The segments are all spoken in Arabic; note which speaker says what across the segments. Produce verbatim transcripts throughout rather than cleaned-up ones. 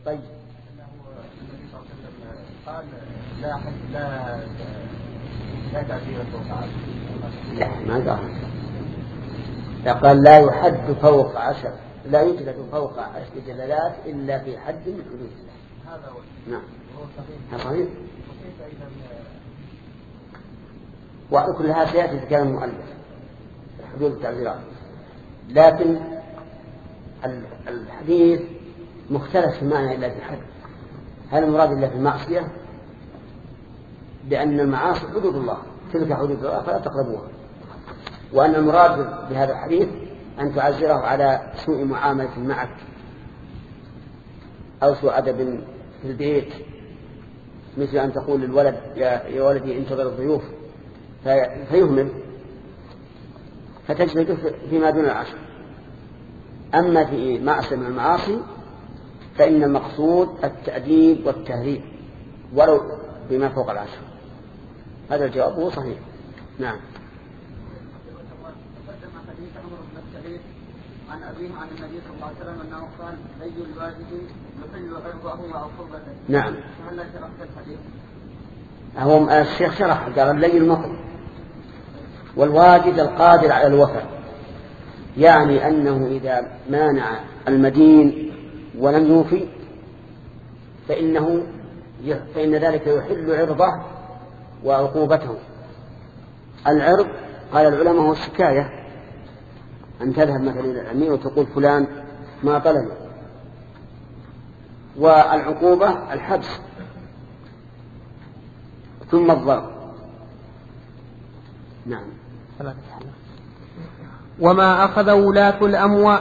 Speaker 1: طيب
Speaker 2: قال لا لا لا تعزير فوق عشر.
Speaker 1: لا ما قال. قال لا يحد فوق عشر، لا يجلد فوق عشر جلدات إلا في حد من حدود الله.
Speaker 2: هذا هو.
Speaker 1: نعم.
Speaker 2: هو صحيح.
Speaker 1: صحيح. وعلى كل هذا سيأتي في كلام المؤلف حدود التعزيرات، لكن الحديث مختلف في معنى إلا في حد. هل المراد إلا في المعصية؟ لأن المعاصي حدود الله، تلك حدود الله فلا تقربوها. وأن المراد بهذا الحديث أن تعزره على سوء معاملة معك أو سوء أدب في البيت، مثل أن تقول للولد يا ولدي انتظر الضيوف فيهمل فتجلده فيما دون العشر. أما في معصية من المعاصي فإن المقصود التأديب والتهذيب ولو بما فوق العشر. هذا الجواب هو صحيح. نعم.
Speaker 2: عن أبيه عن النبي صلى الله عليه وسلم أنه قال لي الواجب يحل عرضه أو قربته.
Speaker 1: نعم.
Speaker 2: فهل شرحت الحديث؟
Speaker 1: هو الشيخ شرح قال لي المطر والواجد القادر على الوفاء، يعني أنه إذا مانع المدين ولم يوفي فإنه فإن ذلك يحل عرضه وعقوبته. العرض قال العلماء هو الشكاية، أن تذهب مثلا إلى الأمير وتقول فلان ما طلب، والعقوبة الحبس ثم الضرب. نعم.
Speaker 3: وما أخذ ولاة الأموال.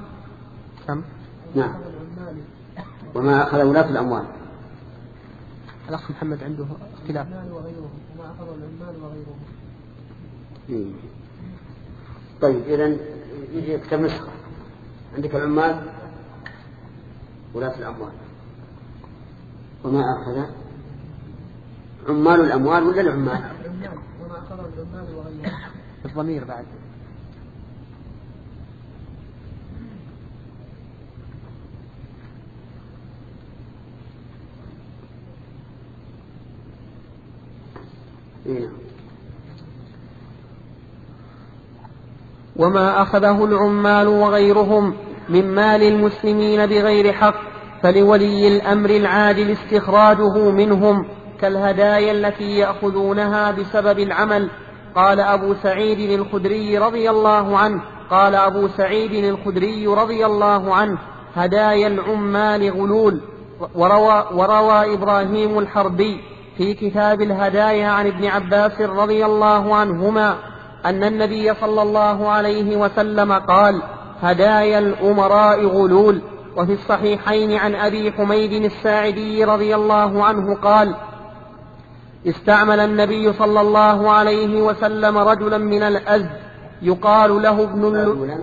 Speaker 1: نعم. وما أخذ ولاة الأموال.
Speaker 3: الأخ محمد عنده اختلاف.
Speaker 2: وما أخذ العمال وغيرهم.
Speaker 1: إيه. طيب إذن يكتب نسخة. عندك العمال ولاة الأموال. وما أخذ عمال الأموال ولا العمال؟
Speaker 2: وما أخذ العمال وغيرهم.
Speaker 3: الضمير بعد.
Speaker 1: إيه.
Speaker 3: وما أخذه العمال وغيرهم من مال المسلمين بغير حق فلولي الأمر العادل استخراجه منهم كالهدايا التي يأخذونها بسبب العمل. قال أبو سعيد الخدري رضي الله عنه قال أبو سعيد الخدري رضي الله عنه هدايا العمال غلول. وروى, وروى إبراهيم الحربي في كتاب الهدايا عن ابن عباس رضي الله عنهما أن النبي صلى الله عليه وسلم قال هدايا الأمراء غلول. وفي الصحيحين عن أبي حميد الساعدي رضي الله عنه قال استعمل النبي صلى الله عليه وسلم رجلا من الأزد يقال له ابن اللؤلؤ.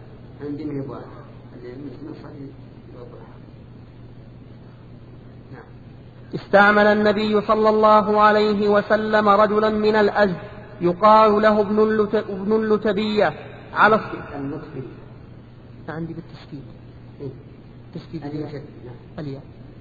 Speaker 3: استعمل النبي صلى الله عليه وسلم رجلا من الأزد يقال له ابن اللتبية على
Speaker 1: اللطفي.
Speaker 3: عندي بالتشكيل تشكيل الياء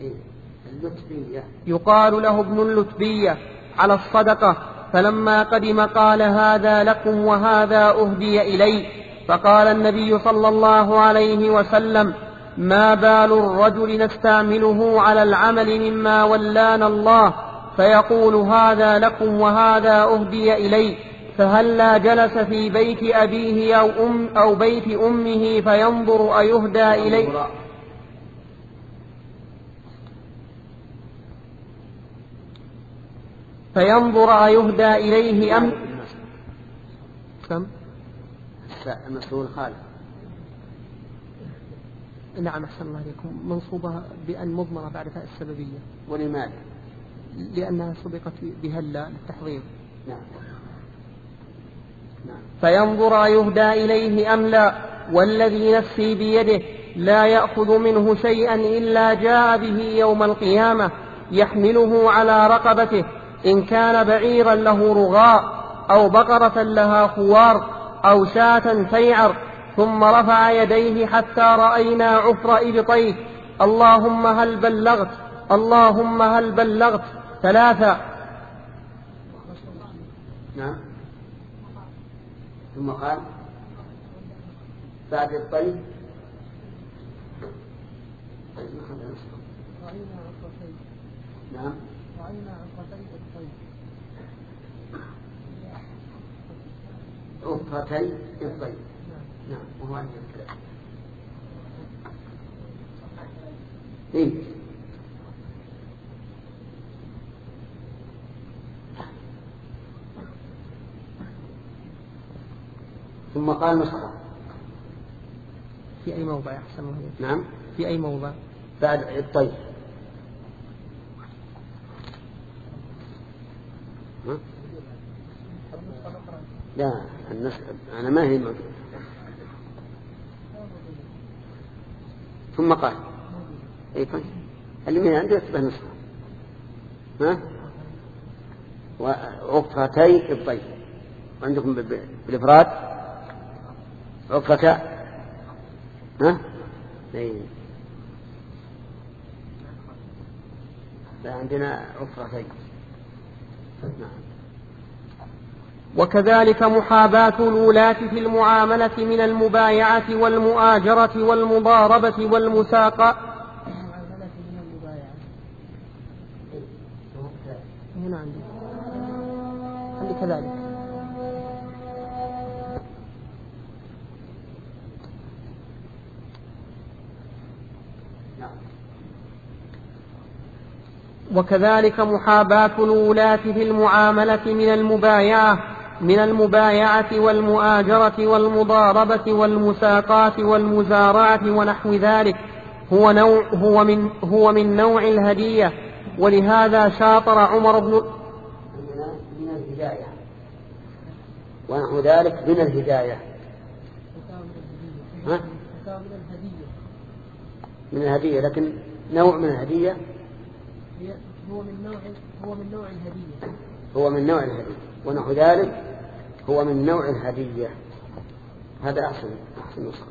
Speaker 3: يقال له ابن اللتبية على الصدقة. فلما قدم قال هذا لكم وهذا أهدي إلي. فقال النبي صلى الله عليه وسلم ما بال الرجل نستعمله على العمل مما ولانا الله فيقول هذا لكم وهذا أهدي إلي فهلا جلس في بيت أبيه أو, أم أو بيت أمه فينظر أيهدى إليه فينظر أيهدى إليه أم كم
Speaker 1: المسؤول خالد.
Speaker 3: نعم أحسن الله عليكم منصوبة بأن مضمرة بعد فاء السببية.
Speaker 1: ولماذا؟
Speaker 3: لأنها سبقت بهلا للتحضير.
Speaker 1: نعم. نعم.
Speaker 3: فينظر يهدى إليه أم لا والذي نفسي بيده لا يأخذ منه شيئا إلا جاء به يوم القيامة يحمله على رقبته إن كان بعيرا له رغاء أو بقرة لها خوار أو شاة سيعر ثم رفع يديه حتى رأينا عفر إبطيه اللهم هل بلغت اللهم هل بلغت ثلاثة.
Speaker 1: نعم. ثم قال بعد الطيب نعم عقرتي الطيب. نعم وهو عندي الكلام. إيه؟ ثم قال نسخة
Speaker 3: في أي موضع أحسن؟
Speaker 1: نعم
Speaker 3: في أي موضع
Speaker 1: بعد الطيب؟ ها؟ لا النسخة أنا ما هي موجودة. ثم قال أي طيب اللي من عنده يتبه نسخة. ها وعقرتي الطيب عندكم بالإفراد عقرة. ها اي لا عندنا عقرتين. نعم.
Speaker 3: وكذلك محاباة الولاة في المعاملة من المبايعة والمؤاجرة والمضاربة والمساقة. هنا عندي عندي كذلك. وكذلك محاباة الولاة في المعاملة من المبايعة من المبايعة والمؤاجرة والمضاربة والمساقات والمزارعة ونحو ذلك هو نوع هو من هو من نوع الهدية. ولهذا شاطر عمر بن
Speaker 1: من الهداية ونحو ذلك من الهداية. ها؟ من الهدية لكن نوع من الهدية
Speaker 3: هو من نوع هو من نوع الهدية
Speaker 1: هو من نوع الهدية ونحو ذلك هو من نوع الهدية. هذا أحسن أحسن نسخة.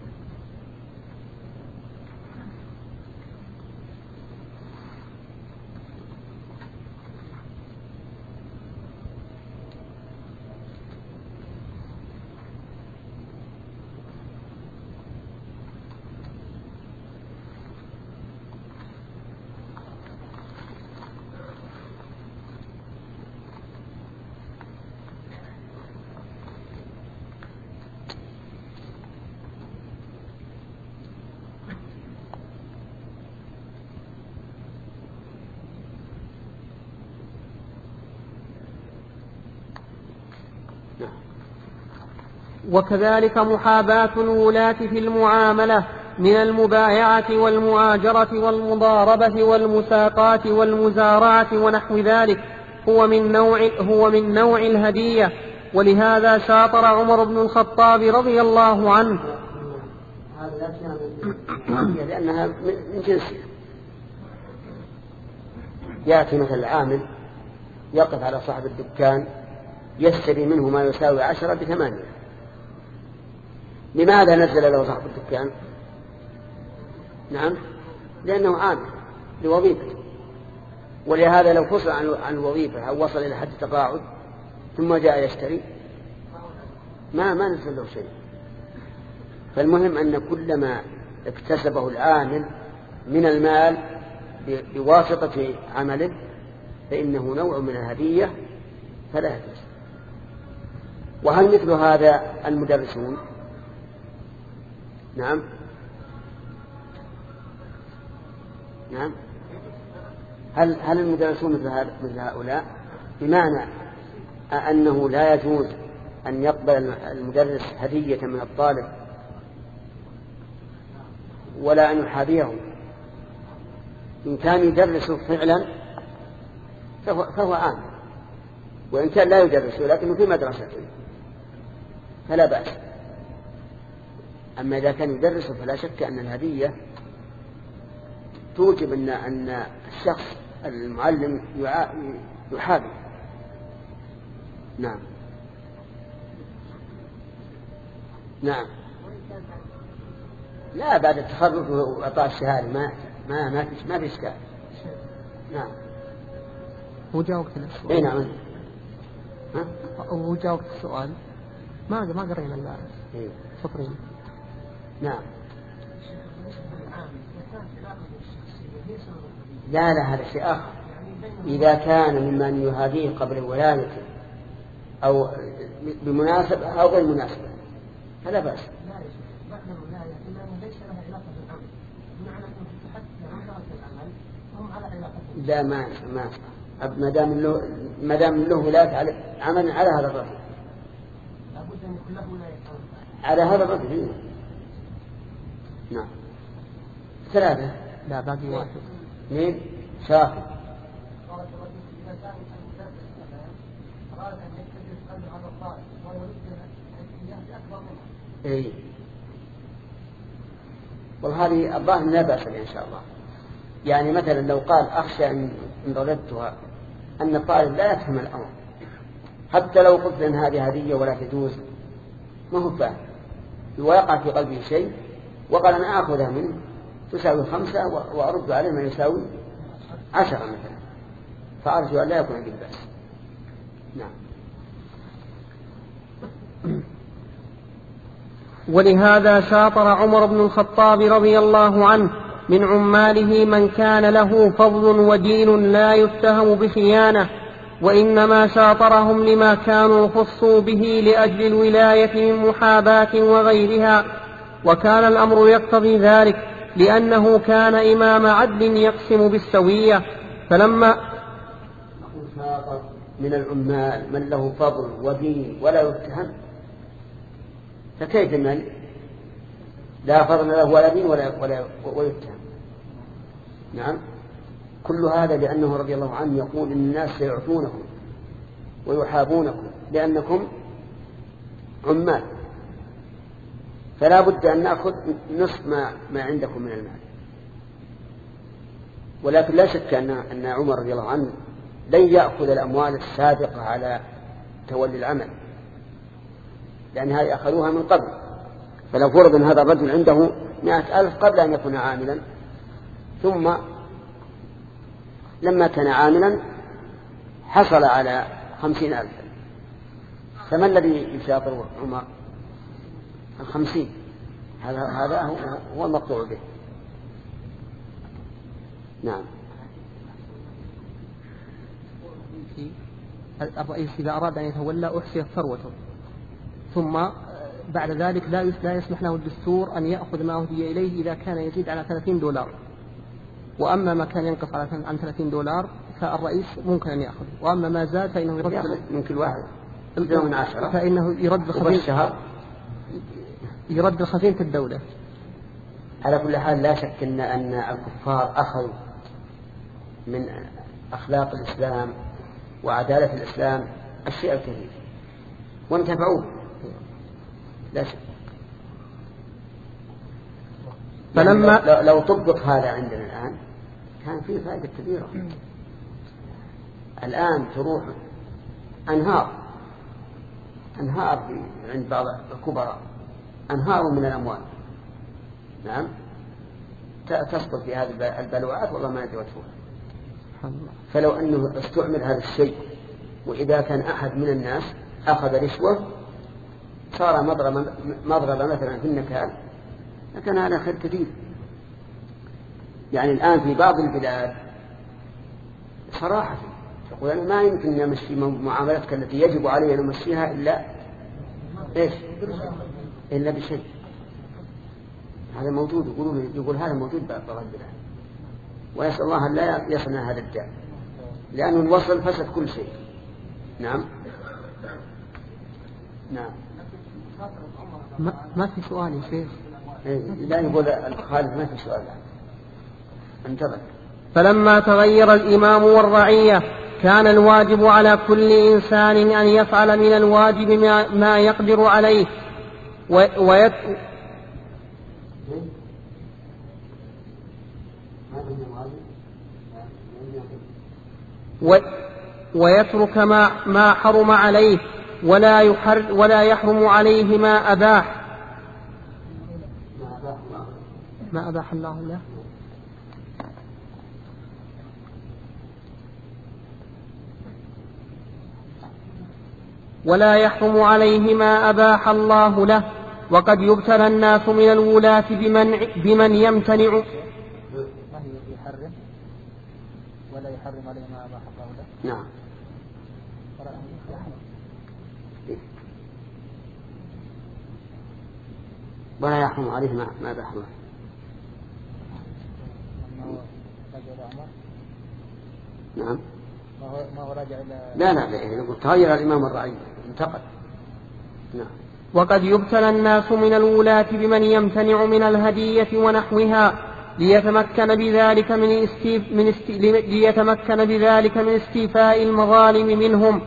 Speaker 3: وكذلك محاباة الولاة في المعاملة من المبايعة والمؤاجرة والمضاربة والمساقات والمزارعة ونحو ذلك هو من نوع هو من نوع الهدية. ولهذا شاطر عمر بن الخطاب رضي الله عنه.
Speaker 1: لأنها من جنسها. يأتي مثل العامل يقف على صاحب الدكان يشتري منه ما يساوي عشرة بثمانية. لماذا نزل له صاحب الدكان؟ نعم لأنه عامل لوظيفته. ولهذا لو فصل عن الوظيفة أو وصل إلى حد التقاعد ثم جاء يشتري ما ما نزل له شيء. فالمهم أن كل ما اكتسبه العامل من المال بواسطة عمله فإنه نوع من الهدية فلا يجوز. وهل مثل هذا المدرسون؟ نعم نعم هل هل المدرسون مثل هؤلاء؟ بمعنى أنه لا يجوز أن يقبل المدرس هدية من الطالب ولا أن يحابيه. إن كان يدرسه فعلا فهو عام، وإن كان لا يدرسه لكنه في مدرسة فلا بأس. أما إذا كان يدرسه فلا شك أن الهدية توجب أن أن الشخص المعلم يحابي. نعم نعم لا بعد التخرج وإعطاء الشهادة ما ما ما في ما في إشكال. نعم.
Speaker 3: هو جاوبت السؤال.
Speaker 1: إيه نعم.
Speaker 3: ها؟ هو جاوبت السؤال. ما ما قرينا إلا
Speaker 1: إيه.
Speaker 3: سطرين.
Speaker 1: نعم. لا لا هذا شيء آخر. إذا كان ممن يهاديه قبل ولادته أو بمناسبة أو غير مناسبة فلا بأس. لا ما ما ما دام له ما دام له ولاية على عمل على هذا الرجل. لابد أن يكون له ولاية على هذا الرجل. نعم. ثلاثة.
Speaker 3: لا باقي واحد.
Speaker 1: اثنين شافي. إيه. وهذه الظاهر لا بأس إن شاء الله. يعني مثلا لو قال أخشى إن رددتها أن الطالب لا يفهم الأمر حتى لو قلت أن هذه هدية ولا تجوز ما هو فاهم ويقع في قلبه شيء وقال أنا آخذها منه تساوي خمسة وأرد عليه ما يساوي عشرة مثلا فأرجو أن لا يكون عندي بأس. نعم.
Speaker 3: ولهذا شاطر عمر بن الخطاب رضي الله عنه من عماله من كان له فضل ودين لا يتهم بخيانة وإنما شاطرهم لما كانوا خصوا به لأجل الولاية من محاباة وغيرها وكان الأمر يقتضي ذلك لأنه كان إمام عدل يقسم بالسوية. فلما
Speaker 1: شاطر من العمال من له فضل ودين ولا يتهم فكيف من لا فضل له ولا دين ولا, ولا ويتهم. نعم. كل هذا لأنه رضي الله عنه يقول إن الناس سيعطونكم ويحابونكم لأنكم عمال فلا بد أن نأخذ نصف ما, ما عندكم من المال. ولكن لا شك أن, أن عمر رضي الله عنه لن يأخذ الأموال السابقة على تولي العمل لأنها يأخذوها من قبل. فلو فرض أن هذا الرجل عنده مئة ألف قبل أن يكون عاملا ثم لما كان عاملا حصل على خمسين ألف فما الذي يشاطر عمر؟ الخمسين. هذا هذا هو المقطوع به. نعم.
Speaker 3: الرئيس إذا أراد أن يتولى أحصيت ثروته ثم بعد ذلك لا يسمح له الدستور أن يأخذ ما أهدي إليه إذا كان يزيد على ثلاثين دولار وأما ما كان ينقص عن ثلاثين دولار فالرئيس ممكن أن يأخذ وأما ما زاد فإنه يرد
Speaker 1: من كل واحد
Speaker 3: من عشرة فإنه يرد خزينة يرد خزينة الدولة.
Speaker 1: على كل حال لا شك أن أن الكفار أخذوا من أخلاق الإسلام وعدالة الإسلام الشيء الكثير وانتفعوه لا شك. فلما يعني لو طبق هذا عندنا الآن كان فيه فائدة كبيرة. الآن تروح أنهار أنهار عند بعض الكبراء أنهار من الأموال. نعم. تسقط في هذه البلوعات والله ما يدري وجهها. فلو أنه استعمل هذا الشيء وإذا كان أحد من الناس أخذ رشوة صار مضربا مضربا مثلا في النكال لكن هذا خير كثير. يعني الآن في بعض البلاد صراحة يقول أنا ما يمكن أن يمشي معاملتك التي يجب علي أن أمشيها إلا إيش إلا بشيء. هذا موجود. يقولون يقول هذا موجود بعض البلاد ويسأل الله أن لا يصنع هذا الداء لأنه الوصل فسد كل شيء. نعم. نعم.
Speaker 3: ما, ما في سؤال يا شيخ.
Speaker 1: لا يقول الخالد ما في سؤال انتظر.
Speaker 3: فلما تغير الإمام والرعية كان الواجب على كل إنسان أن يفعل من الواجب ما يقدر عليه ويت... و... ويترك ما, ما حرم عليه ولا, يحر... ولا يحرم عليه ما أباح. ما أباح الله له. ولا يحرم عليه ما أباح الله له. وقد يبتلى الناس من الولاة بمن, بمن يمتنع.
Speaker 2: ما هي يحرم ولا يحرم عليه ما أباح الله له.
Speaker 1: نعم. ولا يحرم عليه ما ما أباح الله. نعم.
Speaker 2: ما هو راجع إلى
Speaker 1: لا لا لا تغير الإمام الرعي انتقل. نعم.
Speaker 3: وقد يبتلى الناس من الولاة بمن يمتنع من الهدية ونحوها ليتمكن بذلك من استيف من است... ليتمكن بذلك من استيفاء المظالم منهم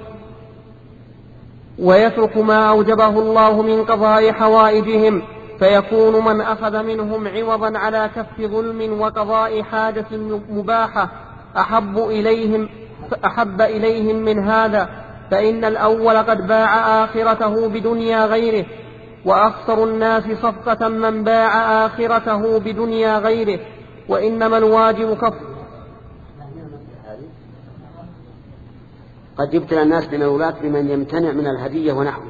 Speaker 3: ويترك ما أوجبه الله من قضاء حوائجهم، فيكون من أخذ منهم عوضا على كف ظلم وقضاء حاجة مباحة أحب إليهم أحب إليهم من هذا، فإن الأول قد باع آخرته بدنيا غيره، وأخسر الناس صفقة من باع آخرته بدنيا غيره. وإنما الواجب كف.
Speaker 1: قد يبتلى الناس من الولاة بمن يمتنع من الهدية ونحوه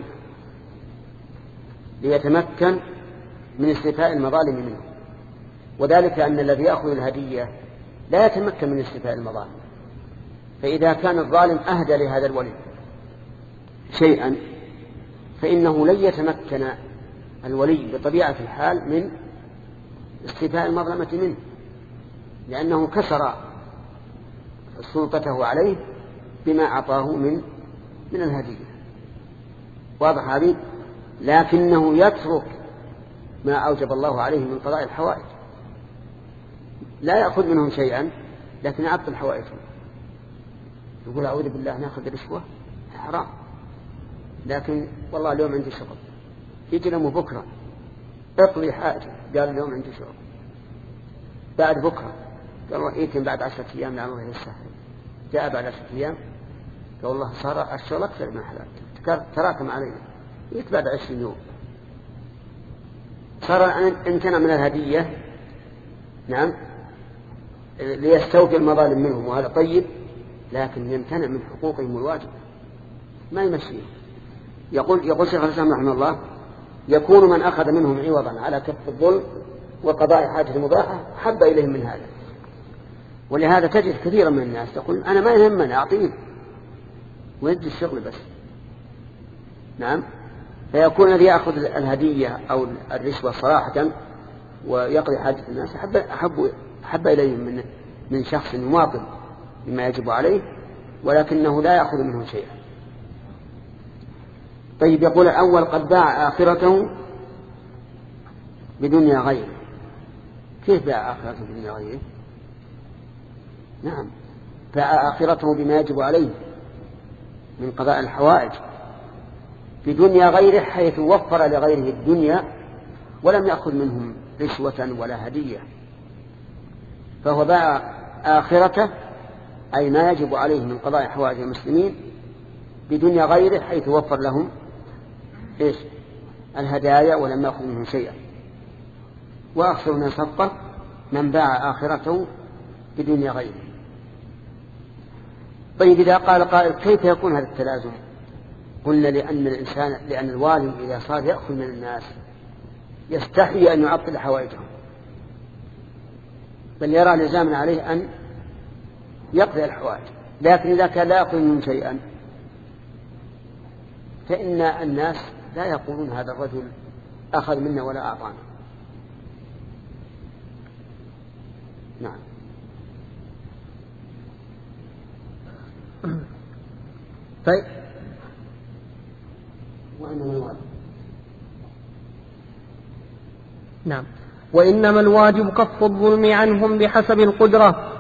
Speaker 1: ليتمكن من استيفاء المظالم منه، وذلك أن الذي يأخذ الهدية لا يتمكن من استيفاء المظالم، فإذا كان الظالم أهدى لهذا الولي شيئا فإنه لن يتمكن الولي بطبيعة الحال من استيفاء المظلمة منه، لأنه كسر سلطته عليه بما أعطاه من من الهدية. واضح هذه؟ لكنه يترك ما أوجب الله عليه من قضاء الحوائج، لا يأخذ منهم شيئا لكن يعطل حوائجهم. يقول أعوذ بالله نأخذ الرشوة حرام، لكن والله اليوم عندي شغل، يجي لهم بكرة اقضي حاجة، قال اليوم عندي شغل، بعد بكرة قال إيتم بعد عشرة أيام لعل الله يسهل، جاء بعد عشرة أيام قال الله صار الشغل أكثر من حلال تراكم علينا، يت بعد عشرين يوم صار امتنع من الهدية. نعم ليستوفي المظالم منهم، وهذا طيب، لكن يمتنع من حقوقهم الواجب ما يمشيه. يقول يقول شيخ الإسلام رحمه الله يكون من أخذ منهم عوضا على كف الظلم وقضاء حاجة مباحة حب إليهم من هذا. ولهذا تجد كثيرا من الناس تقول أنا ما يهمني أعطيه ويدي الشغل بس. نعم. فيكون الذي يأخذ الهدية أو الرشوة صراحة ويقضي حاجة الناس أحب, أحب, أحب إليهم من, من شخص يواطن بما يجب عليه ولكنه لا يأخذ منه شيئا. طيب يقول الأول قد باع آخرته بدنيا غيره. كيف باع آخرته بدنيا غيره؟ نعم باع آخرته بما يجب عليه من قضاء الحوائج بدنيا غيره، حيث وفر لغيره الدنيا ولم يأخذ منهم رشوة ولا هدية، فهو باع آخرته أي ما يجب عليه من قضاء حوائج المسلمين بدنيا غيره، حيث وفر لهم إيش؟ الهدايا ولم يأخذ منهم شيئا. وأخسر من صفقة من باع آخرته بدنيا غيره. طيب إذا قال قائل كيف يكون هذا التلازم؟ قلنا لأن الإنسان لأن الوالي إذا صار يأخذ من الناس يستحي أن يعطل حوائجهم، بل يرى لزاما عليه أن يقضي الحوائج، لكن إذا كان لا يأخذ منهم شيئا فإن الناس لا يقولون هذا الرجل أخذ منا ولا أعطانا. نعم.
Speaker 3: طيب
Speaker 1: وإنما الواجب
Speaker 3: نعم وإنما الواجب كف الظلم عنهم بحسب القدرة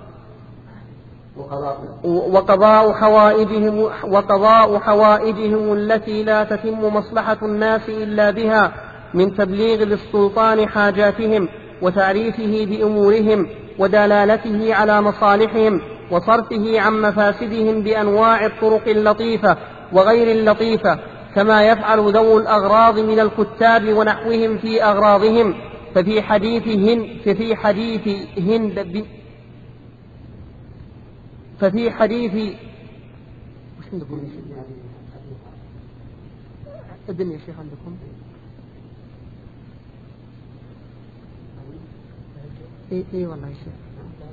Speaker 3: وقضاء حوائجهم وقضاء حوائجهم التي لا تتم مصلحة الناس إلا بها من تبليغ للسلطان حاجاتهم وتعريفه بأمورهم ودلالته على مصالحهم وصرفه عن مفاسدهم بأنواع الطرق اللطيفة وغير اللطيفة، كما يفعل ذو الأغراض من الكتاب ونحوهم في أغراضهم، ففي حديث هند ففي حديث هند ففي حديث وش عندكم الدنيا يا شيخ عندكم اي اي والله يا شيخ.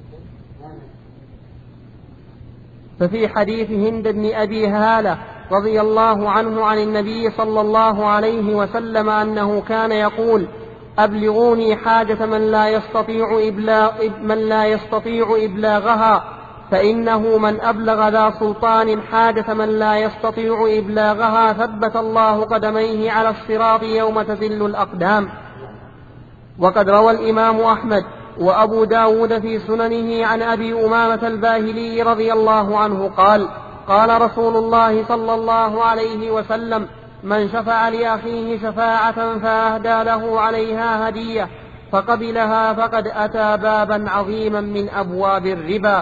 Speaker 3: ففي حديث هند بن أبي هالة رضي الله عنه عن النبي صلى الله عليه وسلم أنه كان يقول أبلغوني حاجة من لا يستطيع إبلاغ من لا يستطيع إبلاغها فإنه من أبلغ ذا سلطان حاجة من لا يستطيع إبلاغها ثبت الله قدميه على الصراط يوم تزل الأقدام. وقد روى الإمام أحمد وأبو داود في سننه عن أبي أمامة الباهلي رضي الله عنه قال قال رسول الله صلى الله عليه وسلم من شفع لأخيه شفاعة فأهدى له عليها هدية فقبلها فقد أتى بابا عظيما من أبواب الربا.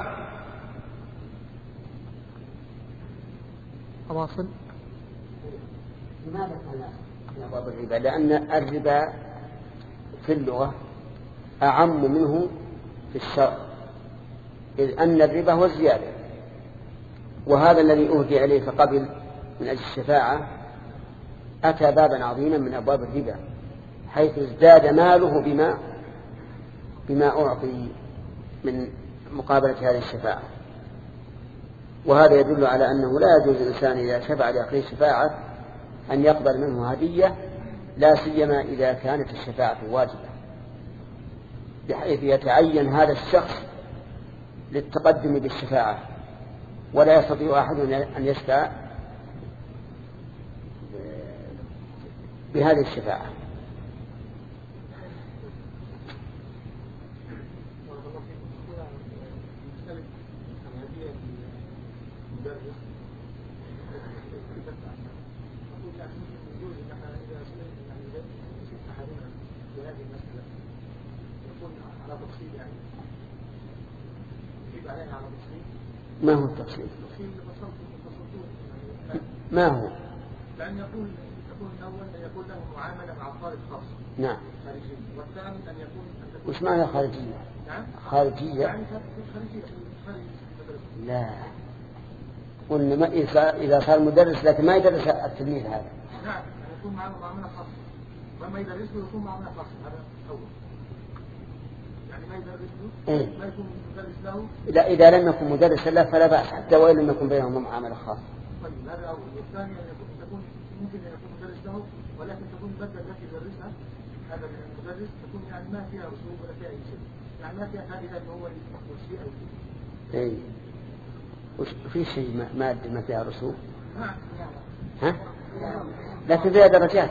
Speaker 3: أواصل.
Speaker 1: لماذا كان من أبواب الربا؟ لأن الربا في اللغة أعم منه في الشرع، إذ أن الربا هو الزيادة، وهذا الذي أهدي إليه فقبل من أجل الشفاعة أتى بابا عظيما من أبواب الربا، حيث ازداد ماله بما بما أعطي من مقابلة هذه الشفاعة. وهذا يدل على أنه لا يجوز الإنسان إذا شفع لأخيه شفاعة أن يقبل منه هدية، لا سيما إذا كانت الشفاعة واجبة، بحيث يتعين هذا الشخص للتقدم بالشفاعة، ولا يستطيع أحد أن يشفع بهذه الشفاعة. ما هو التفصيل؟ ما هو؟
Speaker 2: لأن يكون يكون الأول أن يكون له معاملة مع خارج خاص.
Speaker 1: نعم.
Speaker 2: خارجي. والثاني أن يكون أن تكون.
Speaker 1: وش معنى خارجية؟
Speaker 2: نعم.
Speaker 1: خارجية.
Speaker 2: يعني خارجية خارج.
Speaker 1: لا. قلنا ما إذا صار مدرس لكن ما يدرس التلميذ هذا.
Speaker 2: نعم. يكون معه معاملة خاصة. لما يدرس له يكون معاملة خاصة هذا أول. يعني ما يدرس له.
Speaker 1: إيه؟
Speaker 2: ما يكون مدرس له.
Speaker 1: لا إذا لم يكن مدرسا له فلا بأس حتى وإن لم يكن بينهما معاملة خاصة.
Speaker 2: طيب هذا أول. والثاني أن يكون تكون ممكن أن يكون مدرس له ولكن تكون بدل التي يدرسها هذا المدرس تكون يعني ما فيها رسوب ولا فيها أي شيء. يعني ما فيها هذه أنه هو يستخدم شيء أو شيء.
Speaker 1: إيه. وش في شيء مادة ما فيها رسوب؟
Speaker 2: نعم.
Speaker 1: ها؟ لكن فيها درجات.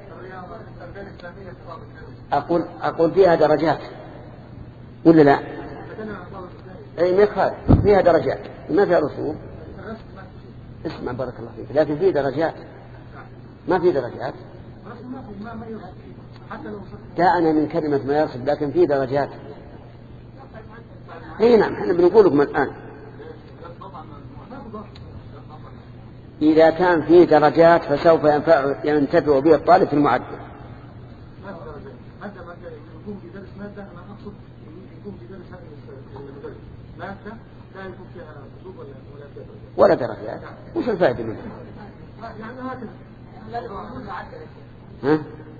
Speaker 1: أقول أقول فيها درجات ولا لا؟ أي ما يخالف فيها درجات ما فيها رسوب. اسمع بارك الله فيك، لكن فيه درجات ما في درجات. جاءنا من كلمة ما يرسل لكن فيه درجات. اي نعم احنا بنقول لكم الآن إذا كان فيه درجات فسوف ينفع ينتفع به الطالب في المعدل.
Speaker 2: يكون بدرس مادة أنا أقصد يكون بدرس هذا المدرس مادة لا يكون فيها رسوب ولا ولا فيها
Speaker 1: ولا درجات. وش الفائدة منها؟
Speaker 2: يعني هكذا.
Speaker 1: ها؟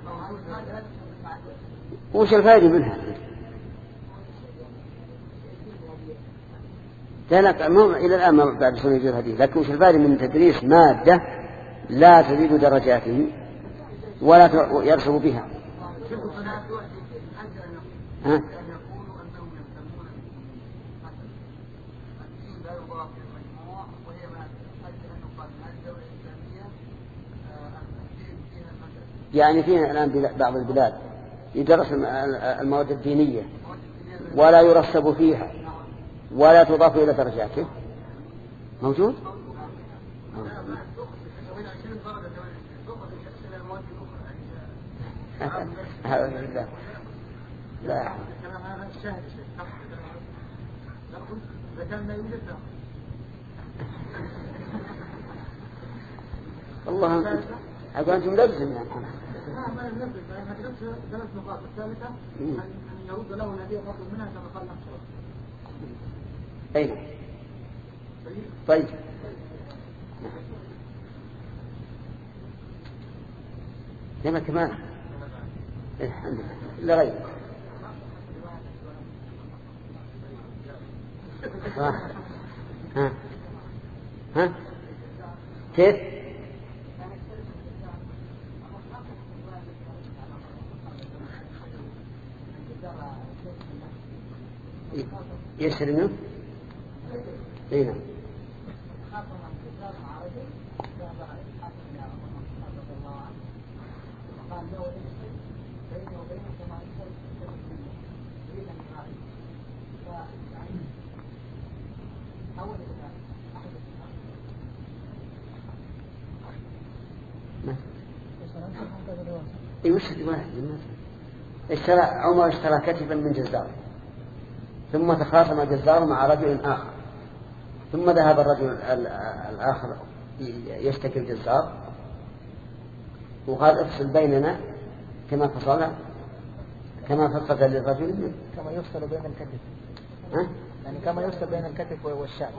Speaker 1: وش الفائدة منها؟ لا مو إلى الآن ما بعد سنة يجوز هذه، لكن وش الفائدة من تدريس مادة لا تزيد درجاته ولا يرسب بها؟ ها؟ يعني فينا الآن بعض البلاد يدرس المواد الدينية ولا يرسب فيها ولا تضاف إلى درجاته. موجود؟ لا لا والله أقول أنت ملزم يا محمد.
Speaker 2: ما نلزم لأنها تلبس ثلاث نقاط. الثالثة أن يرد له الذي يطلب منها كما قال نفسه.
Speaker 1: أين؟ طيب. لما كمان الحمد لله غير ها ها كيف يشتري منه؟ اي نعم. اي وش الواحد اشترى عمر اشترى كتفا من جزار ثم تخاصم الجزار مع رجل آخر ثم ذهب الرجل الآخر يشتكي الجزار وقال افصل بيننا كما فصل كما فصل للرجل
Speaker 2: كما يفصل بين الكتف
Speaker 1: ها؟
Speaker 2: يعني كما يفصل بين الكتف والشعر.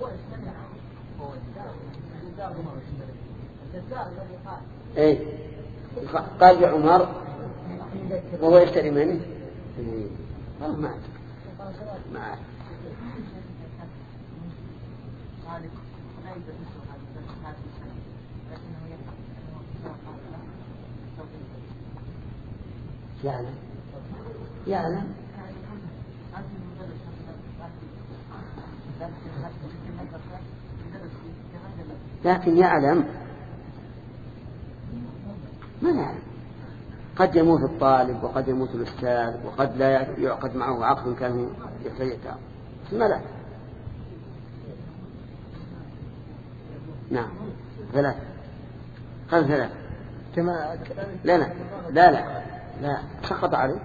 Speaker 1: اي قال يا عمر وهو يشتري منه ما ما يعلم يعلم لكن يعلم ما يعلم قد يموت الطالب وقد يموت الأستاذ وقد لا يعقد معه عقد كان يحتاج ما لا. نعم ثلاث قال ثلاث
Speaker 2: كما
Speaker 1: لا لا لا لا لا سقط عليه.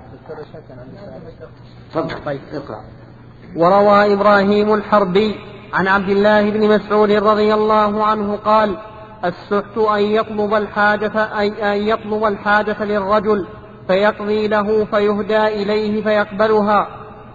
Speaker 1: صدق. طيب اقرأ.
Speaker 3: وروى إبراهيم الحربي عن عبد الله بن مسعود رضي الله عنه قال السحت أن يطلب الحاجة أن يطلب الحاجة للرجل فيقضي له فيهدى إليه فيقبلها.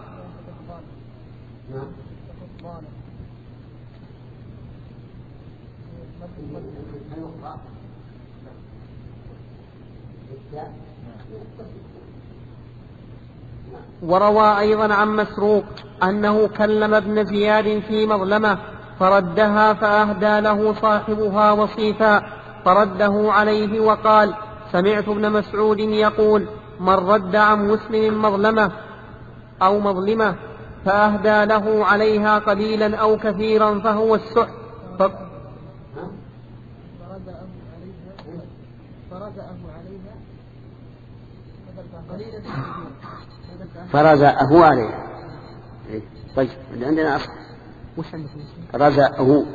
Speaker 3: وروى أيضا عن مسروق أنه كلم ابن زياد في مظلمة فردها فأهدى له صاحبها وصيفا فرده عليه وقال سمعت ابن مسعود يقول من رد عن مسلم مظلمة أو مظلمة فأهدى له عليها قليلا أو كثيرا فهو السحت. ف...
Speaker 1: فرزأه عليها. طيب عندنا أصل
Speaker 3: وش عندكم؟
Speaker 1: رزأه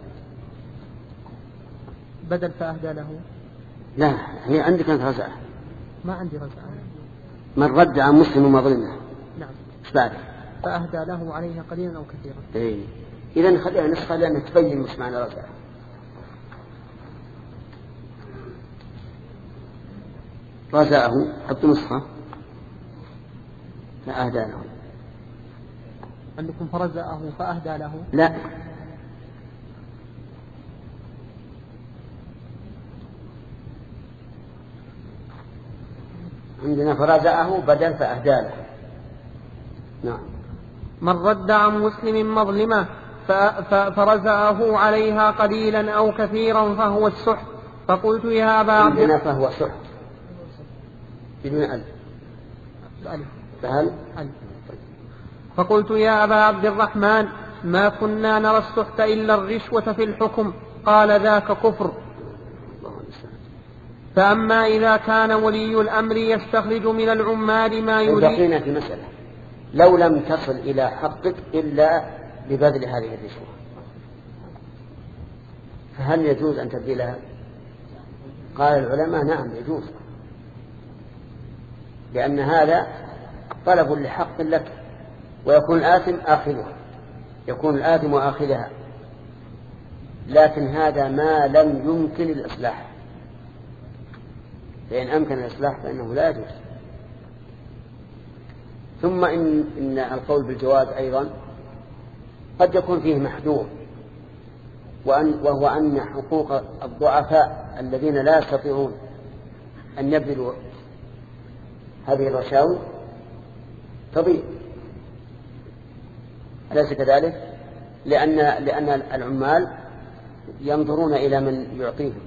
Speaker 3: بدل فأهدى له.
Speaker 1: لا هي عندك أنت رزأه.
Speaker 3: ما عندي رزأه.
Speaker 1: من رد عن مسلم مظلمة.
Speaker 3: نعم.
Speaker 1: ايش بعد؟
Speaker 3: فأهدى له عليها قليلا أو كثيرا.
Speaker 1: إيه. إذا خلينا نسخة لأن تبين مش معنى رزأه. رزأه حط نسخة فأهدى له.
Speaker 3: عندكم فرزأه فأهدى له؟
Speaker 1: لا عندنا فرزأه بدل فأهدى له. نعم.
Speaker 3: من رد عن مسلم مظلمة فرزأه عليها قليلا أو كثيرا فهو السحت. فقلت يا أبا عبد
Speaker 1: عندنا فهو سحت بدون ألف. فهل
Speaker 3: فقلت يا أبا عبد الرحمن ما كنا نرى السحت إلا الرشوة في الحكم. قال ذاك كفر. فأما إذا كان ولي الأمر يستخرج من العمال ما يريد.
Speaker 1: بقينا في مسألة لو لم تصل إلى حقك إلا ببذل هذه الرشوة فهل يجوز أن تبذلها؟ قال العلماء نعم يجوز لأن هذا طلب لحق لك ويكون الآثم آخذها يكون الآثم آخذها لكن هذا ما لم يمكن الإصلاح فإن أمكن الإصلاح فإنه لا يجوز. ثم إن, إن القول بالجواز أيضا قد يكون فيه محذور، وأن وهو أن حقوق الضعفاء الذين لا يستطيعون أن يبذلوا هذه الرشاوي تضيع، أليس كذلك؟ لأن لأن العمال ينظرون إلى من يعطيهم،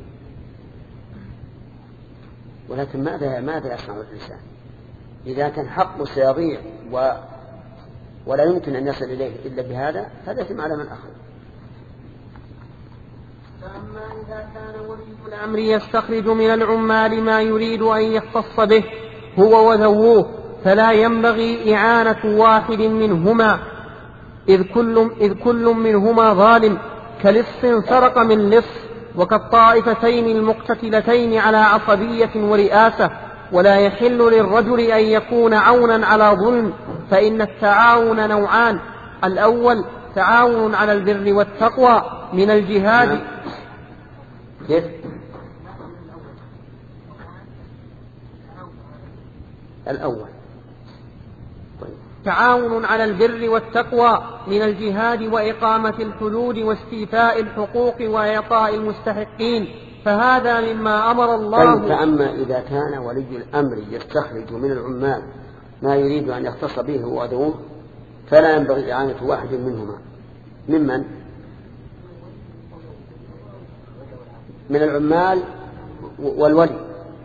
Speaker 1: ولكن ماذا ماذا يصنع الإنسان إذا كان حقه سيضيع و ولا يمكن أن يصل إليه إلا بهذا؟ هذا يتم على من أخذ.
Speaker 3: فأما إذا كان ولي الأمر يستخرج من العمال ما يريد أن يختص به هو وذووه فلا ينبغي إعانة واحد منهما، إذ كل, إذ كل منهما ظالم كلص سرق من لص، وكالطائفتين المقتتلتين على عصبية ورئاسة. ولا يحل للرجل أن يكون عونا على ظلم، فإن التعاون نوعان: الأول تعاون على البر والتقوى من الجهاد.
Speaker 1: كيف؟ الأول
Speaker 3: تعاون على البر والتقوى من الجهاد وإقامة الحدود واستيفاء الحقوق وإعطاء المستحقين، فهذا مما أمر الله.
Speaker 1: طيب، فأما إذا كان ولي الأمر يستخرج من العمال ما يريد أن يختص به وعدوه فلا ينبغي إعانة واحد منهما. ممن؟ من العمال والولي.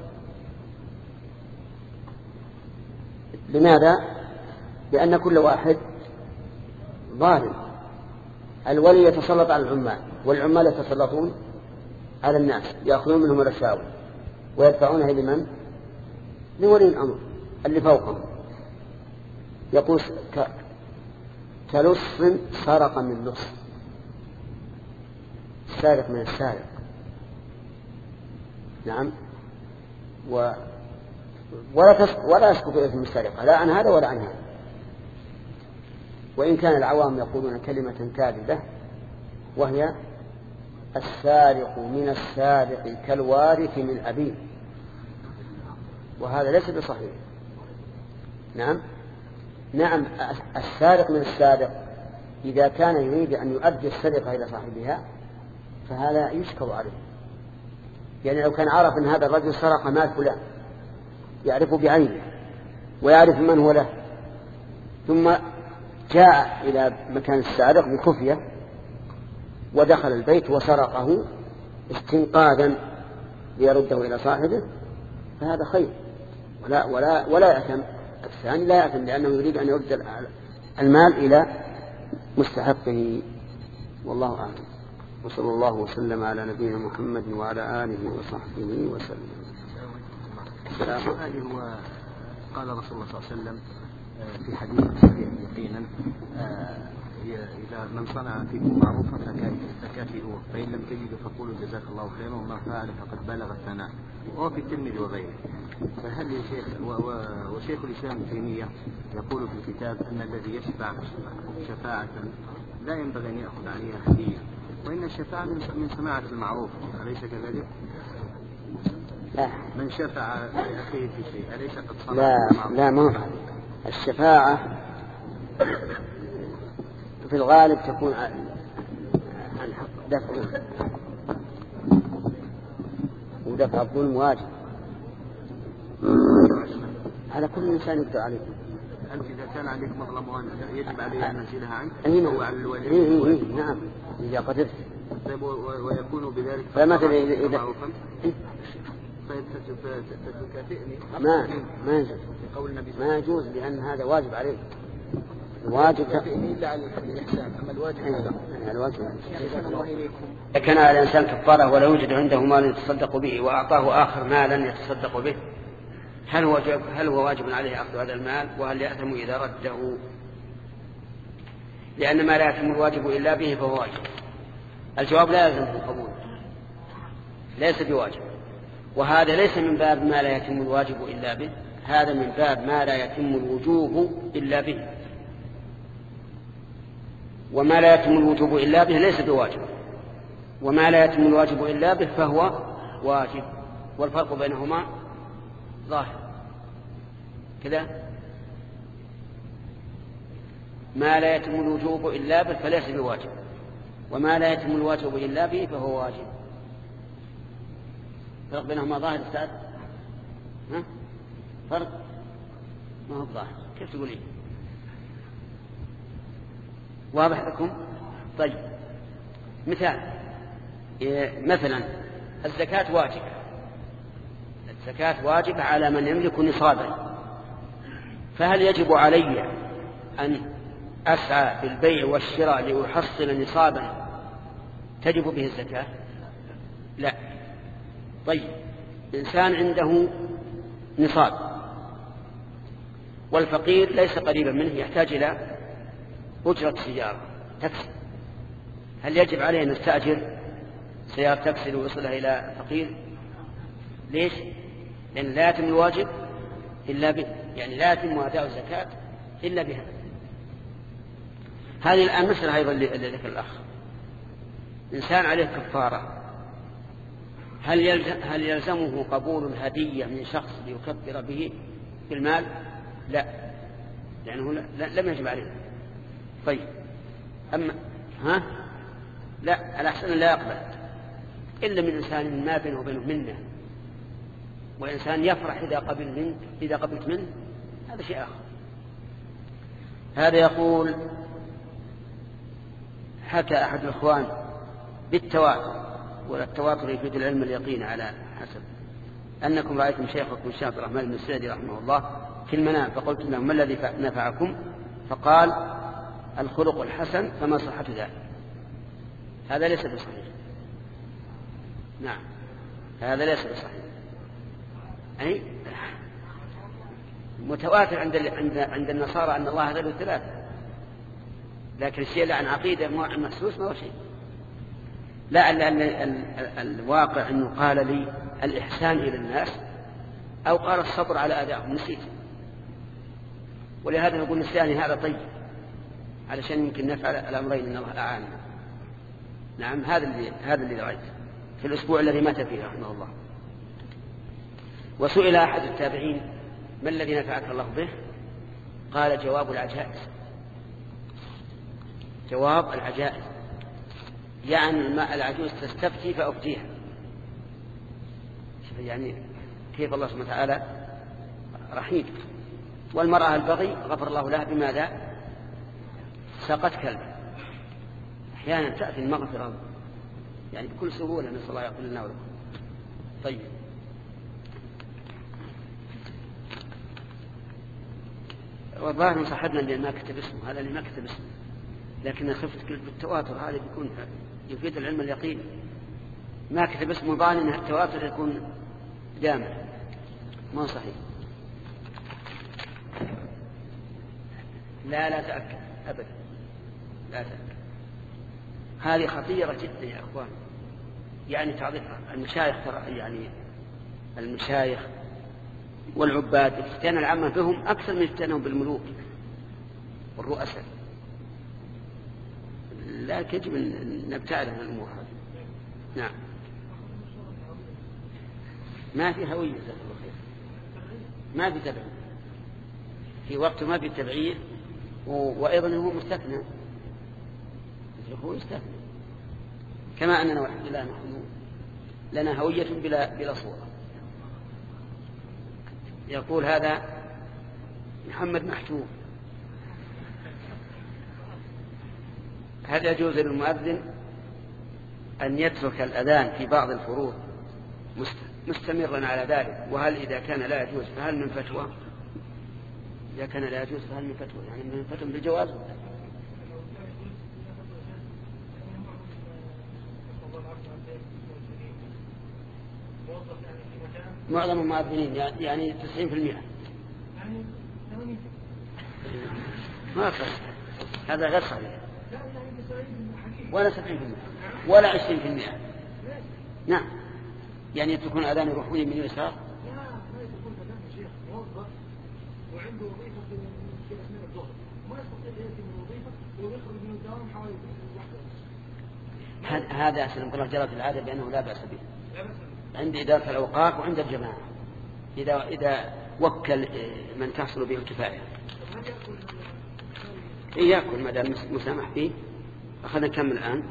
Speaker 1: لماذا؟ لأن كل واحد ظالم. الولي يتسلط على العمال والعمال يتسلطون على الناس، يأخذون منهم الرشاوى ويدفعونها لمن؟ لولي الأمر اللي فوقهم. يقول ك... كلص سرق من لص، السارق من السارق. نعم. و... ولا, تس... ولا يسقط اسم السرقة لا عن هذا ولا عن هذا، وإن كان العوام يقولون كلمة كاذبة وهي السارق من السارق كالوارث من أبيه، وهذا ليس بصحيح. نعم نعم السارق من السارق إذا كان يريد أن يؤدي السرقة إلى صاحبها فهذا يشكر عليه. يعني لو كان عرف أن هذا الرجل سرق مال فلان يعرفه بعينه ويعرف من هو له، ثم جاء إلى مكان السارق بخفية ودخل البيت وسرقه استنقاذا ليرده إلى صاحبه، فهذا خير ولا ولا ولا يأثم. الثاني لا يأثم لأنه يريد أن يرد المال إلى مستحقه. والله أعلم، وصلى الله وسلم على نبينا محمد وعلى آله وصحبه وسلم.
Speaker 4: السلام عليكم. قال رسول الله صلى الله عليه وسلم في حديث صحيح يقينا: إذا من صنع فيكم معروفا فكافئوه، فإن لم تجدوا فقولوا جزاك الله خيرا وما فعل فقد بلغ الثناء. وهو في الترمذي وغيره. فهل يا شيخ وشيخ الإسلام ابن تيمية يقول في الكتاب أن الذي يشفع شفاعة لا ينبغي أن يأخذ عليها هدية، وإن الشفاعة من سماعة المعروف، أليس كذلك؟
Speaker 1: لا.
Speaker 4: من شفع لأخيه في شيء أليس قد صنع
Speaker 1: لا
Speaker 4: المعروف؟
Speaker 1: لا ما الشفاعة في الغالب تكون عن دفع ودفع الظلم واجب على كل إنسان يقدر عليه.
Speaker 4: أنت إذا كان عليك مظلمة يجب عليه أن ينزلها عنك أو على الولي؟
Speaker 1: إيه إيه نعم إذا قدرت.
Speaker 4: طيب ويكون بذلك
Speaker 1: فمثلا إذا
Speaker 4: فتكافئني
Speaker 1: ما ما يجوز ما يجوز لأن هذا واجب عليه. الواجب
Speaker 4: تكافئني إلا على الإحسان، أما الواجب هذا
Speaker 1: الواجب. إذا كان على الإنسان كفارة ولا يوجد عنده مال يتصدق به وأعطاه آخر مالا يتصدق به، هل هو هل هو واجب عليه أخذ هذا المال وهل يأثم إذا رده؟ لأن ما لا يتم الواجب إلا به فهو واجب. الجواب لا يلزم القبول، ليس بواجب. وهذا ليس من باب ما لا يتم الواجب إلا به، هذا من باب ما لا يتم الوجوب إلا به. وما لا يتم الوجوب إلا به ليس بواجب، وما لا يتم الواجب إلا به فهو واجب. والفرق بينهما ظاهر كذا، ما لا يتم الوجوب إلا به فليس بواجب، وما لا يتم الواجب إلا به فهو واجب. فرق بينهما ظاهر أستاذ؟ ها؟ فرق ما هو ظاهر، كيف تقول إيه؟ واضح لكم؟ طيب مثال، إيه مثلا الزكاة واجبة، الزكاة واجبة على من يملك نصابا، فهل يجب علي أن أسعى بالبيع والشراء لأحصل نصابا تجب به الزكاة؟ لا. طيب إنسان عنده نصاب والفقير ليس قريبا منه يحتاج إلى أجرة سيارة تاكسي، هل يجب عليه أن يستأجر سيارة تاكسي ليوصلها إلى فقير؟ ليش؟ لأن لا يتم الواجب إلا به، يعني لا يتم أداء الزكاة إلا بها. هذه الآن مسألة أيضا لذلك الأخ، إنسان عليه كفارة، هل يلزم هل يلزمه قبول الهدية من شخص ليكفر به بالمال؟ لا، لأنه لم يجب عليه. طيب أما ها لا، الأحسن لا يقبل إلا من إنسان ما بينه وبينه منه، وإنسان يفرح إذا قبل منك إذا قبلت منه، هذا شيء آخر. هذا يقول: حكى أحد الإخوان بالتواتر، والتواتر يفيد العلم اليقين على حسب، أنكم رأيتم شيخكم الشيخ عبد الرحمن بن السعدي رحمه الله في المنام، فقلت له: ما الذي نفعكم؟ فقال: الخلق الحسن، فما صحة ذلك؟ هذا ليس بصحيح. نعم، هذا ليس بصحيح. أي متواتر عند عند عند النصارى أن الله ثالث ثلاثة، لكن الشيء اللي عن عقيدة محسوس ما هو شيء. لا، لأن الواقع أنه قال لي الإحسان إلى الناس، أو قال الصبر على أدائهم، نسيت. ولهذا نقول نسياني هذا طيب، علشان يمكن نفعل الأمرين إن الله أعاننا. نعم، هذا اللي هذا اللي رأيت في الأسبوع الذي مات فيه رحمه الله. وسئل أحد التابعين: ما الذي نفعك الله به؟ قال: جواب العجائز. جواب العجائز يعني ما العجوز تستفتي فأفتيها. يعني كيف الله سبحانه وتعالى رحيم. والمرأة البغي غفر الله لها بماذا؟ سقط كلبا. أحيانا تأتي المغفرة يعني بكل سهولة، نسأل الله يغفر لنا ولكم. طيب والله من صاحبنا اللي ما كتب اسمه، هذا اللي ما كتب اسمه، لكن خفت كلمة بالتواتر هذا بيكون يفيد العلم اليقين. ما كتب اسمه ظان ان التواتر يكون جامع، ما صحيح. لا لا تأكد أبدا، لا تأكد. هذه خطيرة جدا يا أخوان، يعني تعظيم المشايخ، يعني المشايخ والعباد افتتان العامة بهم أكثر من افتتانهم بالملوك والرؤساء. لا، يجب أن نبتعد عن الأمور هذه. نعم، ما في هوية، جزاك الله خير، ما في تبعية في وقت، ما في تبعية، وأيضا هو مستثنى، هو يستثنى، كما أننا والحمد لله نحن لنا هوية بلا بلا صورة. يقول هذا محمد محجوب: هل يجوز للمؤذن أن يترك الأذان في بعض الفروض مستمرا على ذلك؟ وهل إذا كان لا يجوز فهل من فتوى؟ إذا كان لا يجوز فهل من فتوى؟ يعني من فتوى بالجواز. معظم المؤذنين يعني تسعين في المئة ما فرق، هذا غير صحيح، ولا سبعين في المئة ولا عشرين في المئة. نعم، يعني تكون أذان يروح من يسار. وعنده وظيفة في أثناء الظهر وما يستطيع يأتي من وظيفة ويخرج من الدوام حوالي واحدة. هذا سلم الله جرت العادة بأنه لا بأس به عند إدارة الأوقاف وعند الجماعة، إذا إذا وكل من تحصل به الكفاية يأكل ما دام مسامح فيه. أخذنا كم الآن؟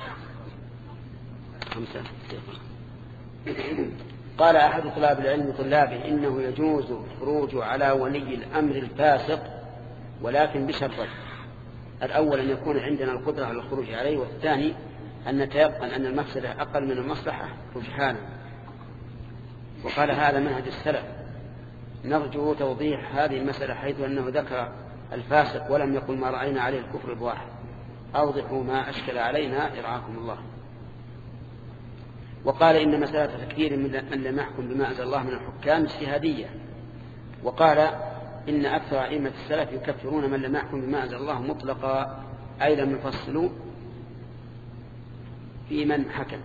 Speaker 1: خمسة. قال أحد طلاب العلم طلابه إنه يجوز الخروج على ولي الأمر الفاسق ولكن بشرطين: الأول أن يكون عندنا القدرة على الخروج عليه، والثاني أن نتيقن أن المفسدة أقل من المصلحة رجحانا. وقال هذا منهج السلف. نرجو توضيح هذه المسألة حيث أنه ذكر الفاسق ولم يقل ما رأينا عليه الكفر الواحد. أوضحوا ما أشكل علينا يرعاكم الله. وقال إن مسألة تكفير من لم يحكم بما أنزل الله من الحكام اجتهادية. وقال إن أكثر أئمة السلف يكفرون من لم يحكم بما أنزل الله مطلقا، أي لم يفصلوا في من حكم.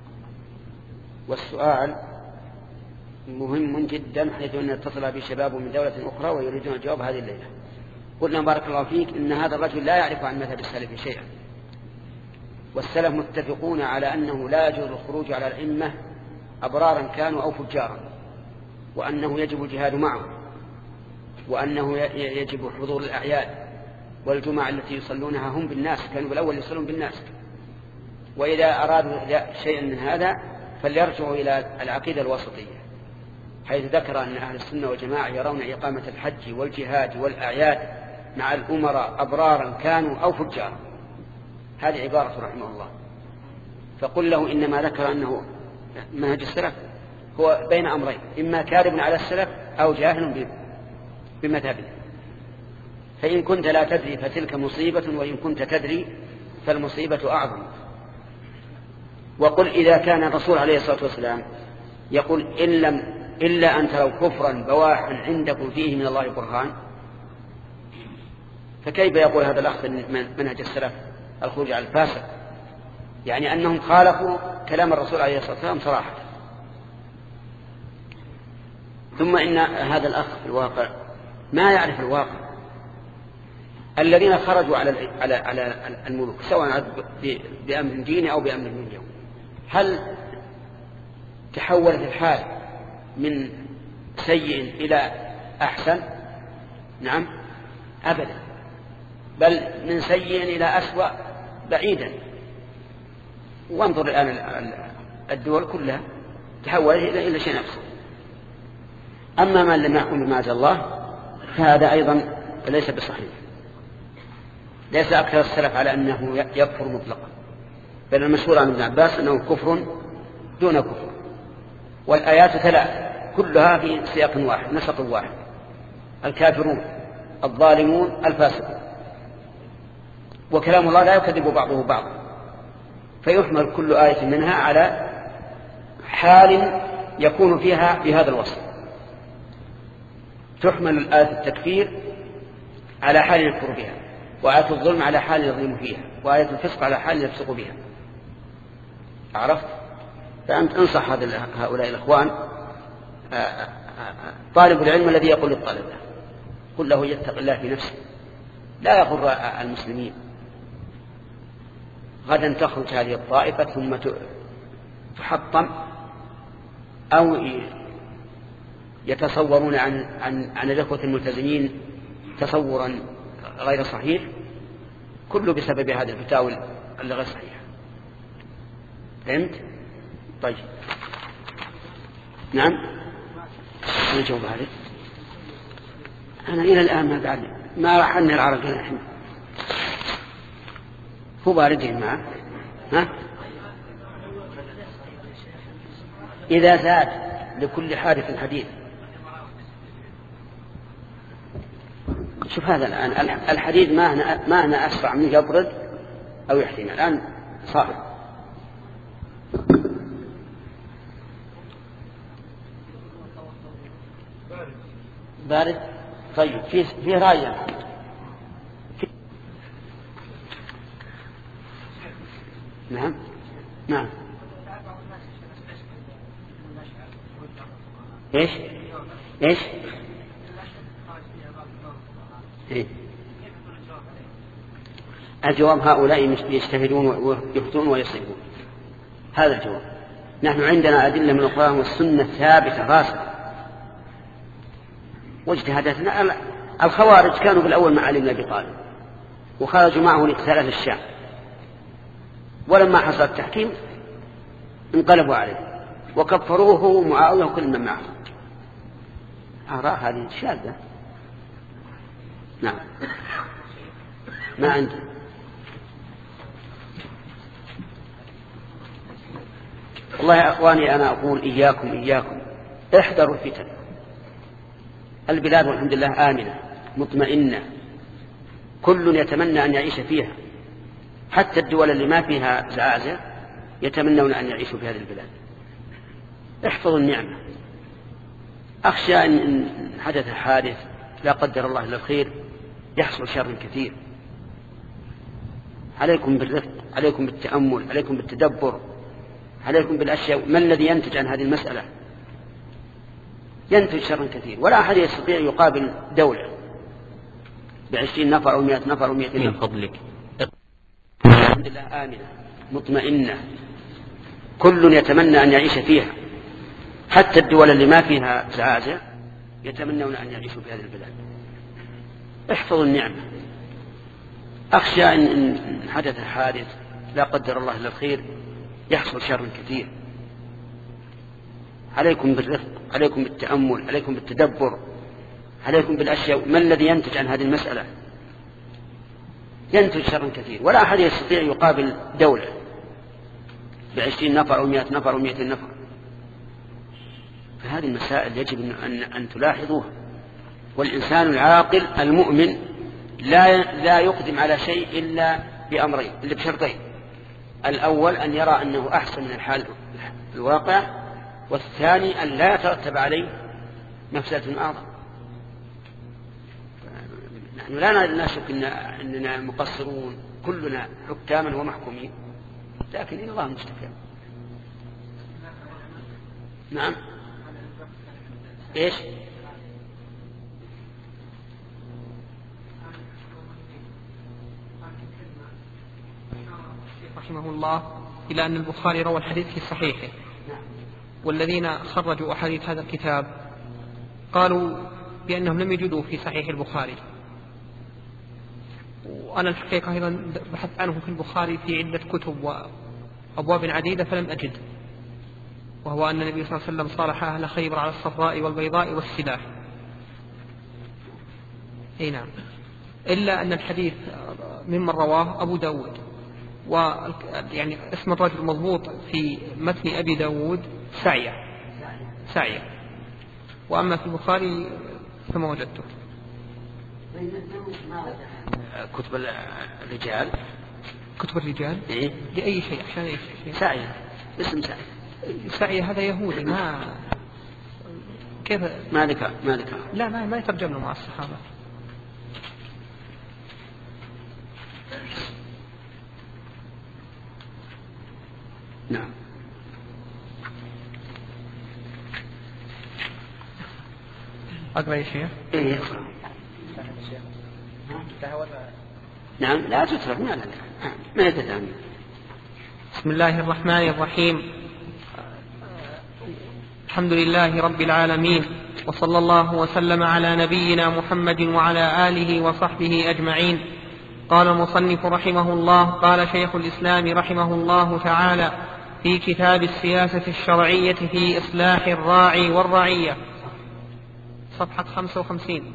Speaker 1: والسؤال مهم جدا حيث أن يتصل بشباب من دولة أخرى ويريدون الجواب هذه الليلة. قلنا بارك الله فيك إن هذا الرجل لا يعرف عن مذهب السلف شيئا، والسلف متفقون على أنه لا يجوز الخروج على الأئمة أبرارا كانوا أو فجارا، وأنه يجب الجهاد معهم، وأنه يجب حضور الأعياد والجمعة التي يصلونها هم بالناس، كانوا بالأول يصلون بالناس. وإذا أرادوا شيئا من هذا فليرجعوا إلى العقيدة الوسطية حيث ذكر أن أهل السنة والجماعة يرون إقامة الحج والجهاد والأعياد مع الأمراء أبرارا كانوا أو فجارا. هذه عبارة رحمه الله. فقل له إنما ذكر أنه منهج السلف هو بين أمرين: إما كاذب على السلف أو جاهل بمذهبه. فإن كنت لا تدري فتلك مصيبة، وإن كنت تدري فالمصيبة أعظم. وقل إذا كان الرسول عليه الصلاة والسلام يقول إن لم إلا أن تروا كفرا بواحا عندكم فيه من الله برهان، فكيف يقول هذا الأخ من منهج السلف الخروج على الفاسق؟ يعني أنهم خالفوا كلام الرسول عليه الصلاة والسلام صراحة. ثم إن هذا الأخ في الواقع ما يعرف الواقع. الذين خرجوا على على على الملوك سواء بأمر ديني أو بأمر دنيوي، هل تحولت الحال من سيء إلى أحسن؟ نعم أبدا، بل من سيء إلى أسوأ بعيدا. وانظر الآن الدول كلها تحولت إلى شيء نفسه. أما من لم يحكم بما أنزل الله فهذا أيضا ليس بصحيح. ليس أكثر السلف على أنه يكفر مطلقا، بل المشهور عن ابن عباس أنه كفر دون كفر. والآيات ثلاث كلها في سياق واحد نسق واحد: الكافرون، الظالمون، الفاسقون. وكلام الله لا يكذب بعضه بعضا، فيحمل كل آية منها على حال يكون فيها بهذا الوصف. تحمل الآية التكفير على حال يكفر بها، وآية الظلم على حال يظلم فيها، وآية الفسق على حال يفسق بها. عرفت؟ فأنت انصح هؤلاء الإخوان. طالب العلم الذي يقول للطالب قل له يتق الله في نفسه، لا يغر المسلمين. غدا تخرج هذه الطائفة ثم تحطم، أو يتصورون عن عن عن الإخوة الملتزمين تصورا غير صحيح، كله بسبب هذه الفتاوى الغير صحيحة. فهمت؟ طيب نعم. نجاوب هذه. أنا إلى الآن ما قاعد ما راح أني العرق الحين. هو باردين معه. ها؟ إذا زاد لكل حادث حديث. شوف هذا الآن الحديد ما هنا ما هنا أسرع منه يبرد أو يحتمل. الآن صار بارد. طيب فيه فيه راية. نعم نعم. ايش ايش إيه؟ الجواب هؤلاء يجتهدون ويخطئون ويصيبون. هذا الجواب. نحن عندنا أدلة من القرآن والسنة ثابتة راسخة واجتهاداتنا. الخوارج كانوا بالأول مع علي بن أبي طالب وخرجوا معه لاقتتال أهل الشام، ولما حصل التحكيم انقلبوا عليه وكفروه ومعاوية وكل من معه. آراء هذه شاذة. نعم ما عندي. والله يا أخواني أنا أقول إياكم إياكم احذروا الفتن. البلاد والحمد لله آمنة مطمئنة، كل يتمنى أن يعيش فيها، حتى الدول اللي ما فيها زعازع يتمنون أن يعيشوا في هذه البلاد. احفظوا النعمة. أخشى أن حدث حادث لا قدر الله إلا الخير يحصل شر كثير. عليكم بالرفق، عليكم بالتأمل، عليكم بالتدبر، عليكم بالأشياء. ما الذي ينتج عن هذه المسألة؟ ينتج شر كثير، ولا أحد يستطيع يقابل دولة بعشرين نفر أو مئة نفر أو مئتين نفر. فضلك الحمد لله آمنة مطمئنة، كل يتمنى أن يعيش فيها، حتى الدول اللي ما فيها زعازع يتمنون أن يعيشوا في هذه البلاد. احفظوا النعمة. أخشى أن حدث حادث لا قدر الله إلا الخير يحصل شر كثير. عليكم بالرفق، عليكم بالتأمل، عليكم بالتدبر، عليكم بالأشياء. ما الذي ينتج عن هذه المسألة؟ ينتج شر كثير، ولا أحد يستطيع يقابل دولة بعشرين نفر أو مئة نفر أو مئتين نفر. فهذه المسائل يجب أن, أن تلاحظوها. والإنسان العاقل المؤمن لا لا يقدم على شيء إلا بأمرين، إلا بشرطين. الأول أن يرى أنه أحسن من الحال الواقع، والثاني أن لا يترتب عليه مفسدة أعظم. نحن لا نشك إن أننا مقصرون كلنا حكاما ومحكومين، لكن إن الله مستكبر. نعم إيش؟
Speaker 3: رحمه الله إلى أن البخاري روى الحديث في صحيحه، والذين خرجوا أحاديث هذا الكتاب قالوا بأنهم لم يجدوا في صحيح البخاري. وأنا الحقيقة أيضا بحثت عنه في البخاري في عدة كتب وأبواب عديدة فلم أجد، وهو أن النبي صلى الله عليه وسلم صالح أهل خيبر على الصفراء والبيضاء والسلاح. أي نعم، إلا أن الحديث ممن رواه أبو داود، ويعني اسم الرجل المضبوط في متن أبي داود سعية سعية، وأما في البخاري فما وجدته.
Speaker 1: كتب الرجال
Speaker 3: كتب الرجال
Speaker 1: إيه؟
Speaker 3: لأي شيء عشان أي شيء.
Speaker 1: سعية اسم سعية
Speaker 3: سعية هذا يهودي، ما كيف
Speaker 1: مالك مالك
Speaker 3: لا ما ما يترجم له مع الصحابة.
Speaker 1: نعم.
Speaker 3: أقرأ يا شيخ؟
Speaker 1: إيه نعم لا تترك ما لا ما يتتعمل.
Speaker 3: بسم الله الرحمن الرحيم. الحمد لله رب العالمين، وصلى الله وسلم على نبينا محمد وعلى آله وصحبه أجمعين. قال المصنف رحمه الله: قال شيخ الإسلام رحمه الله تعالى في كتاب السياسة الشرعية في إصلاح الراعي والرعية، صفحة خمسة وخمسين: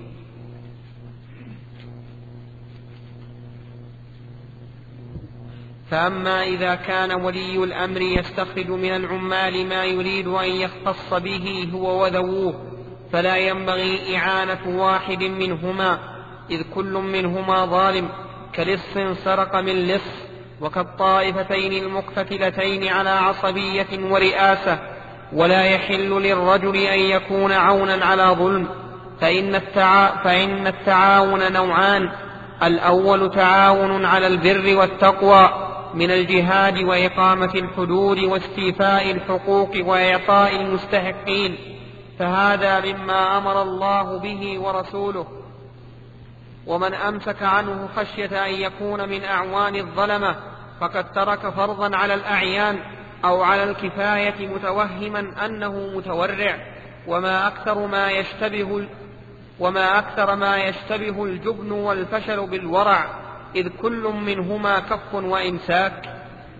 Speaker 3: فأما إذا كان ولي الأمر يستخرج من العمال ما يريد أن يختص به هو وذووه، فلا ينبغي إعانة واحد منهما، إذ كل منهما ظالم، كلص سرق من لص، وكالطائفتين المقتتلتين على عصبية ورئاسة. ولا يحل للرجل أن يكون عونا على ظلم، فإن, التعا فإن التعاون نوعان: الأول تعاون على البر والتقوى من الجهاد وإقامة الحدود واستيفاء الحقوق وإعطاء المستحقين، فهذا مما أمر الله به ورسوله. ومن أمسك عنه خشية أن يكون من أعوان الظلمة فقد ترك فرضا على الأعيان أو على الكفاية متوهما أنه متورع. وما أكثر ما يشتبه وما أكثر ما يشتبه الجبن والفشل بالورع، إذ كل منهما كف وإمساك.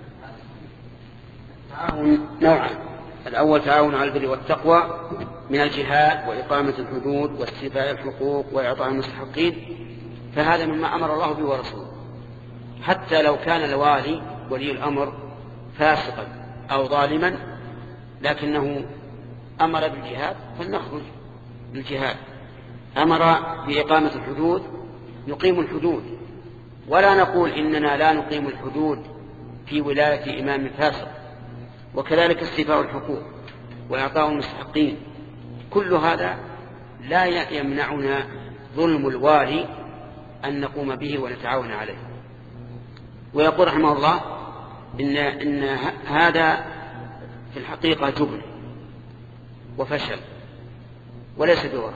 Speaker 1: تعاون نوعا: الأول تعاون على البر والتقوى من الجهاد وإقامة الحدود واستيفاء الحقوق وإعطاء المستحقين، فهذا مما أمر الله به ورسوله، حتى لو كان الوالي ولي الأمر فاسقا أو ظالما لكنه أمر بالجهاد فلنخرج بالجهاد. أمر بإقامة الحدود نقيم الحدود، ولا نقول إننا لا نقيم الحدود في ولاية إمام فاسق. وكذلك استيفاء الحقوق وإعطاء المستحقين، كل هذا لا يمنعنا ظلم الوالي أن نقوم به ونتعاون عليه. ويقول رحمه الله إن, إن هذا في الحقيقة جبن وفشل وليس بورع.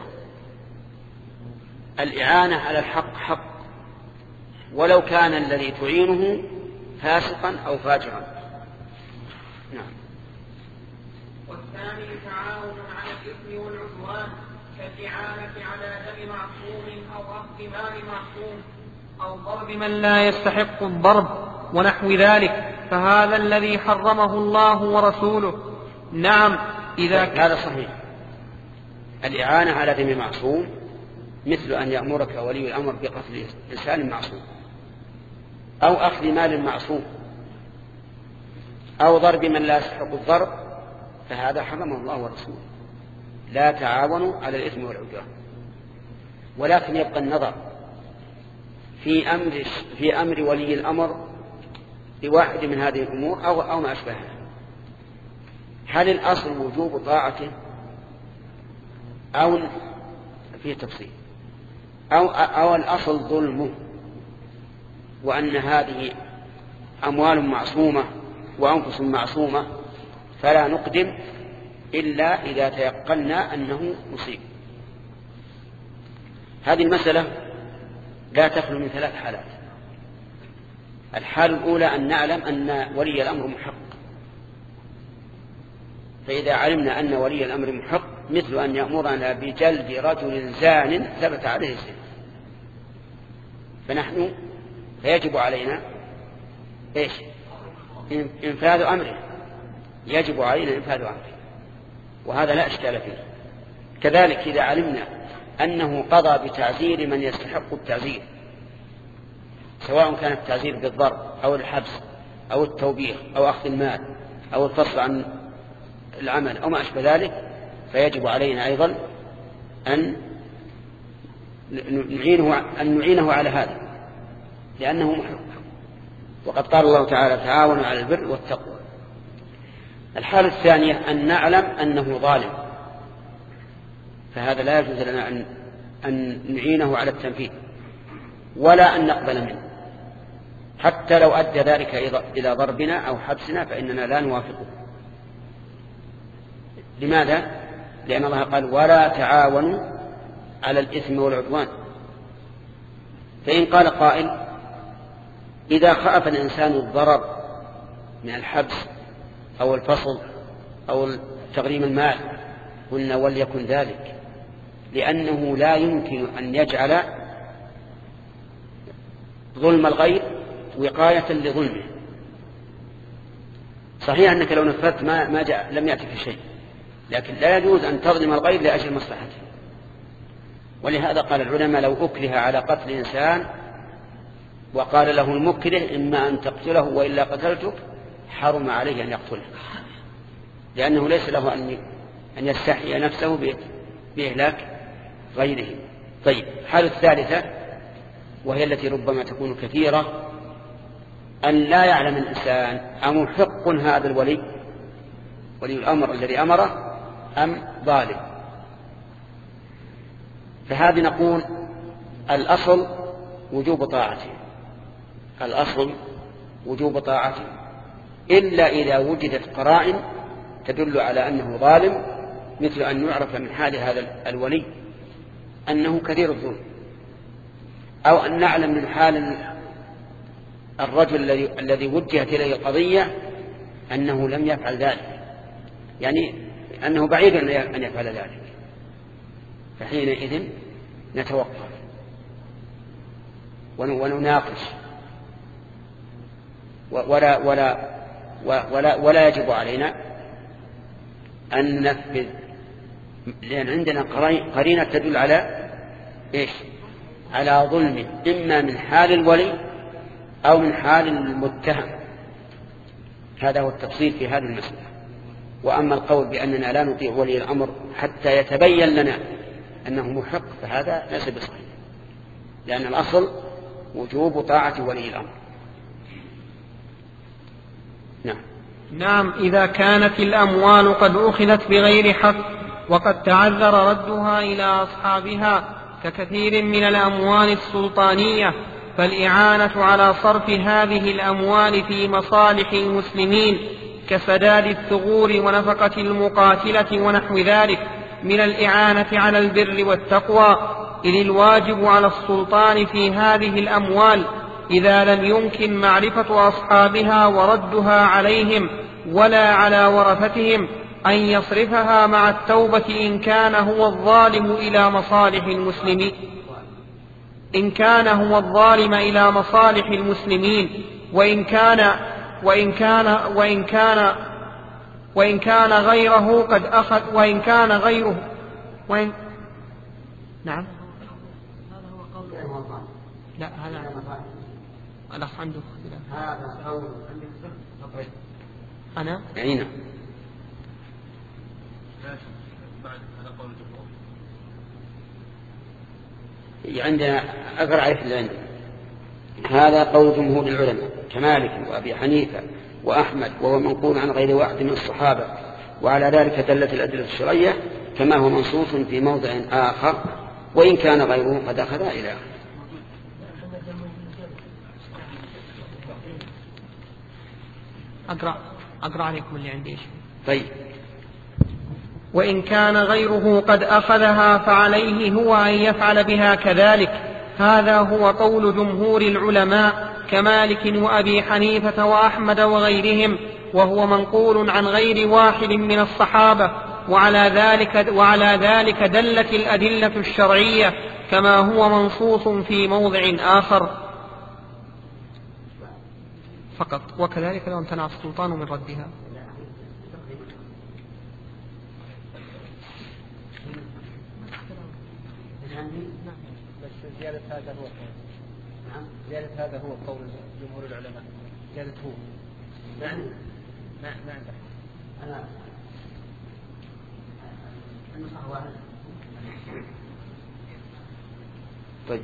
Speaker 1: الإعانة على الحق حق ولو كان الذي تعينه فاسقا أو فاجرا. نعم.
Speaker 3: والثاني تعاون على الإثم والعدوان كالإعانة على دم معصوم أو أخذ مال معصوم أو ضرب من لا يستحق الضرب ونحو ذلك، فهذا الذي حرمه الله ورسوله. نعم إذا
Speaker 1: كان هذا صحيح. الإعانة على دم معصوم مثل أن يأمرك ولي الأمر بقتل إنسان معصوم أو أخذ مال معصوم أو ضرب من لا يستحق الضرب، فهذا حرمه الله ورسوله. لا تعاونوا على الإثم والعدوان. ولكن يبقى النظر في أمر, في أمر ولي الأمر بواحد من هذه الأمور أو, أو ما أشبهها. هل الأصل وجوب طاعته أو فيه تفصيل أو, أو الأصل ظلمه، وأن هذه أموال معصومة وأنفس معصومة فلا نقدم إلا إذا تيقنا أنه مصيب. هذه المسألة لا تخلو من ثلاث حالات. الحالة الأولى أن نعلم أن ولي الأمر محق، فإذا علمنا أن ولي الأمر محق مثل أن يأمرنا بجلد رجل زان ثبت عليه الزنا، فنحن فيجب علينا إيش؟ إنفاذ أمره، يجب علينا إنفاذ أمره، وهذا لا إشكال فيه. كذلك إذا علمنا أنه قضى بتعزير من يستحق التعزير، سواء كان التعزير بالضرب أو الحبس أو التوبيخ أو أخذ المال أو الفصل عن العمل أو ما أشبه ذلك، فيجب علينا أيضا أن نعينه, أن نعينه على هذا لأنه محق. وقد قال الله تعالى: تعاونوا على البر والتقوى. الحالة الثانية أن نعلم أنه ظالم، فهذا لا يجوز لنا أن, أن نعينه على التنفيذ ولا أن نقبل منه، حتى لو أدى ذلك إلى ضربنا أو حبسنا فإننا لا نوافقه. لماذا؟ لأن الله قال: ولا تعاونوا على الإثم والعدوان. فإن قال قائل: إذا خاف الإنسان الضرر من الحبس أو الفصل أو تغريم المال، قلنا: وليكن ذلك، لأنه لا يمكن أن يجعل ظلم الغير وقاية لظلمه. صحيح أنك لو نفذت ما, ما جاء لم يأتي في شيء، لكن لا يجوز أن تظلم الغير لأجل مصلحته. ولهذا قال العلماء: لو أكره على قتل إنسان وقال له المكره: إما أن تقتله وإلا قتلتك، حرم عليه أن يقتله، لأنه ليس له أن يستحيي نفسه بإهلاك غيره. طيب، الحالة الثالثة وهي التي ربما تكون كثيرة: أن لا يعلم الإنسان أمحق هذا الولي ولي الأمر الذي أمره أم ظالم. فهذه نقول: الأصل وجوب طاعته، الأصل وجوب طاعته، إلا إذا وجدت قرائن تدل على أنه ظالم، مثل أن يعرف من حال هذا الولي أنه كثير الظلم، أو أن نعلم من حال الرجل الذي الذي وجهت إليه القضية أنه لم يفعل ذلك، يعني أنه بعيد أن يفعل ذلك، فحينئذ نتوقف ونناقش ولا ولا ولا ولا يجب علينا أن ننفذ، لأن عندنا قرينة تدل على إيش؟ على ظلم إما من حال الولي أو من حال المتهم. هذا هو التفصيل في هذه المسألة. وأما القول بأننا لا نطيع ولي الأمر حتى يتبين لنا أنه محق فهذا ليس بصحيح، لأن الأصل وجوب طاعة ولي الأمر. نعم.
Speaker 3: نعم إذا كانت الأموال قد أخذت بغير حق وقد تعذر ردها إلى أصحابها ككثير من الأموال السلطانية، فالإعانة على صرف هذه الأموال في مصالح المسلمين كسداد الثغور ونفقة المقاتلة ونحو ذلك من الإعانة على البر والتقوى، إذ الواجب على السلطان في هذه الأموال إذا لم يمكن معرفة أصحابها وردها عليهم ولا على ورثتهم أن يصرفها مع التوبة إن كان هو الظالم إلى مصالح المسلمين إن كان هو الظالم إلى مصالح المسلمين وإن كان وإن كان وإن كان وإن كان غيره قد أخذ وإن كان غيره وإن نعم لا هذا الأخ عنده
Speaker 1: هذا قول
Speaker 3: أنا
Speaker 1: عينا عندنا أقرأ عليك اللي عندنا. هذا قول جمهور العلماء كمالك وأبي حنيفة وأحمد، وهو منقول عن غير واحد من الصحابة، وعلى ذلك دلت الأدلة الشرعية كما هو منصوص في موضع آخر وإن كان غيره قد أخذ إلى آخر.
Speaker 3: أقرأ أقرأ عليكم اللي عندي.
Speaker 1: طيب.
Speaker 3: وإن كان غيره قد أخذها فعليه هو أن يفعل بها كذلك. هذا هو قول جمهور العلماء كمالك وأبي حنيفة وأحمد وغيرهم، وهو منقول عن غير واحد من الصحابة، وعلى ذلك, وعلى ذلك دلت الأدلة الشرعية كما هو منصوص في موضع آخر فقط. وكذلك لو امتنع السلطان من ردها.
Speaker 4: بس زيادة هذا هو نعم زيادة هذا هو قول جمهور العلماء. زيادة هو يعني ما ما عنده أنا النصح واحد.
Speaker 1: طيب.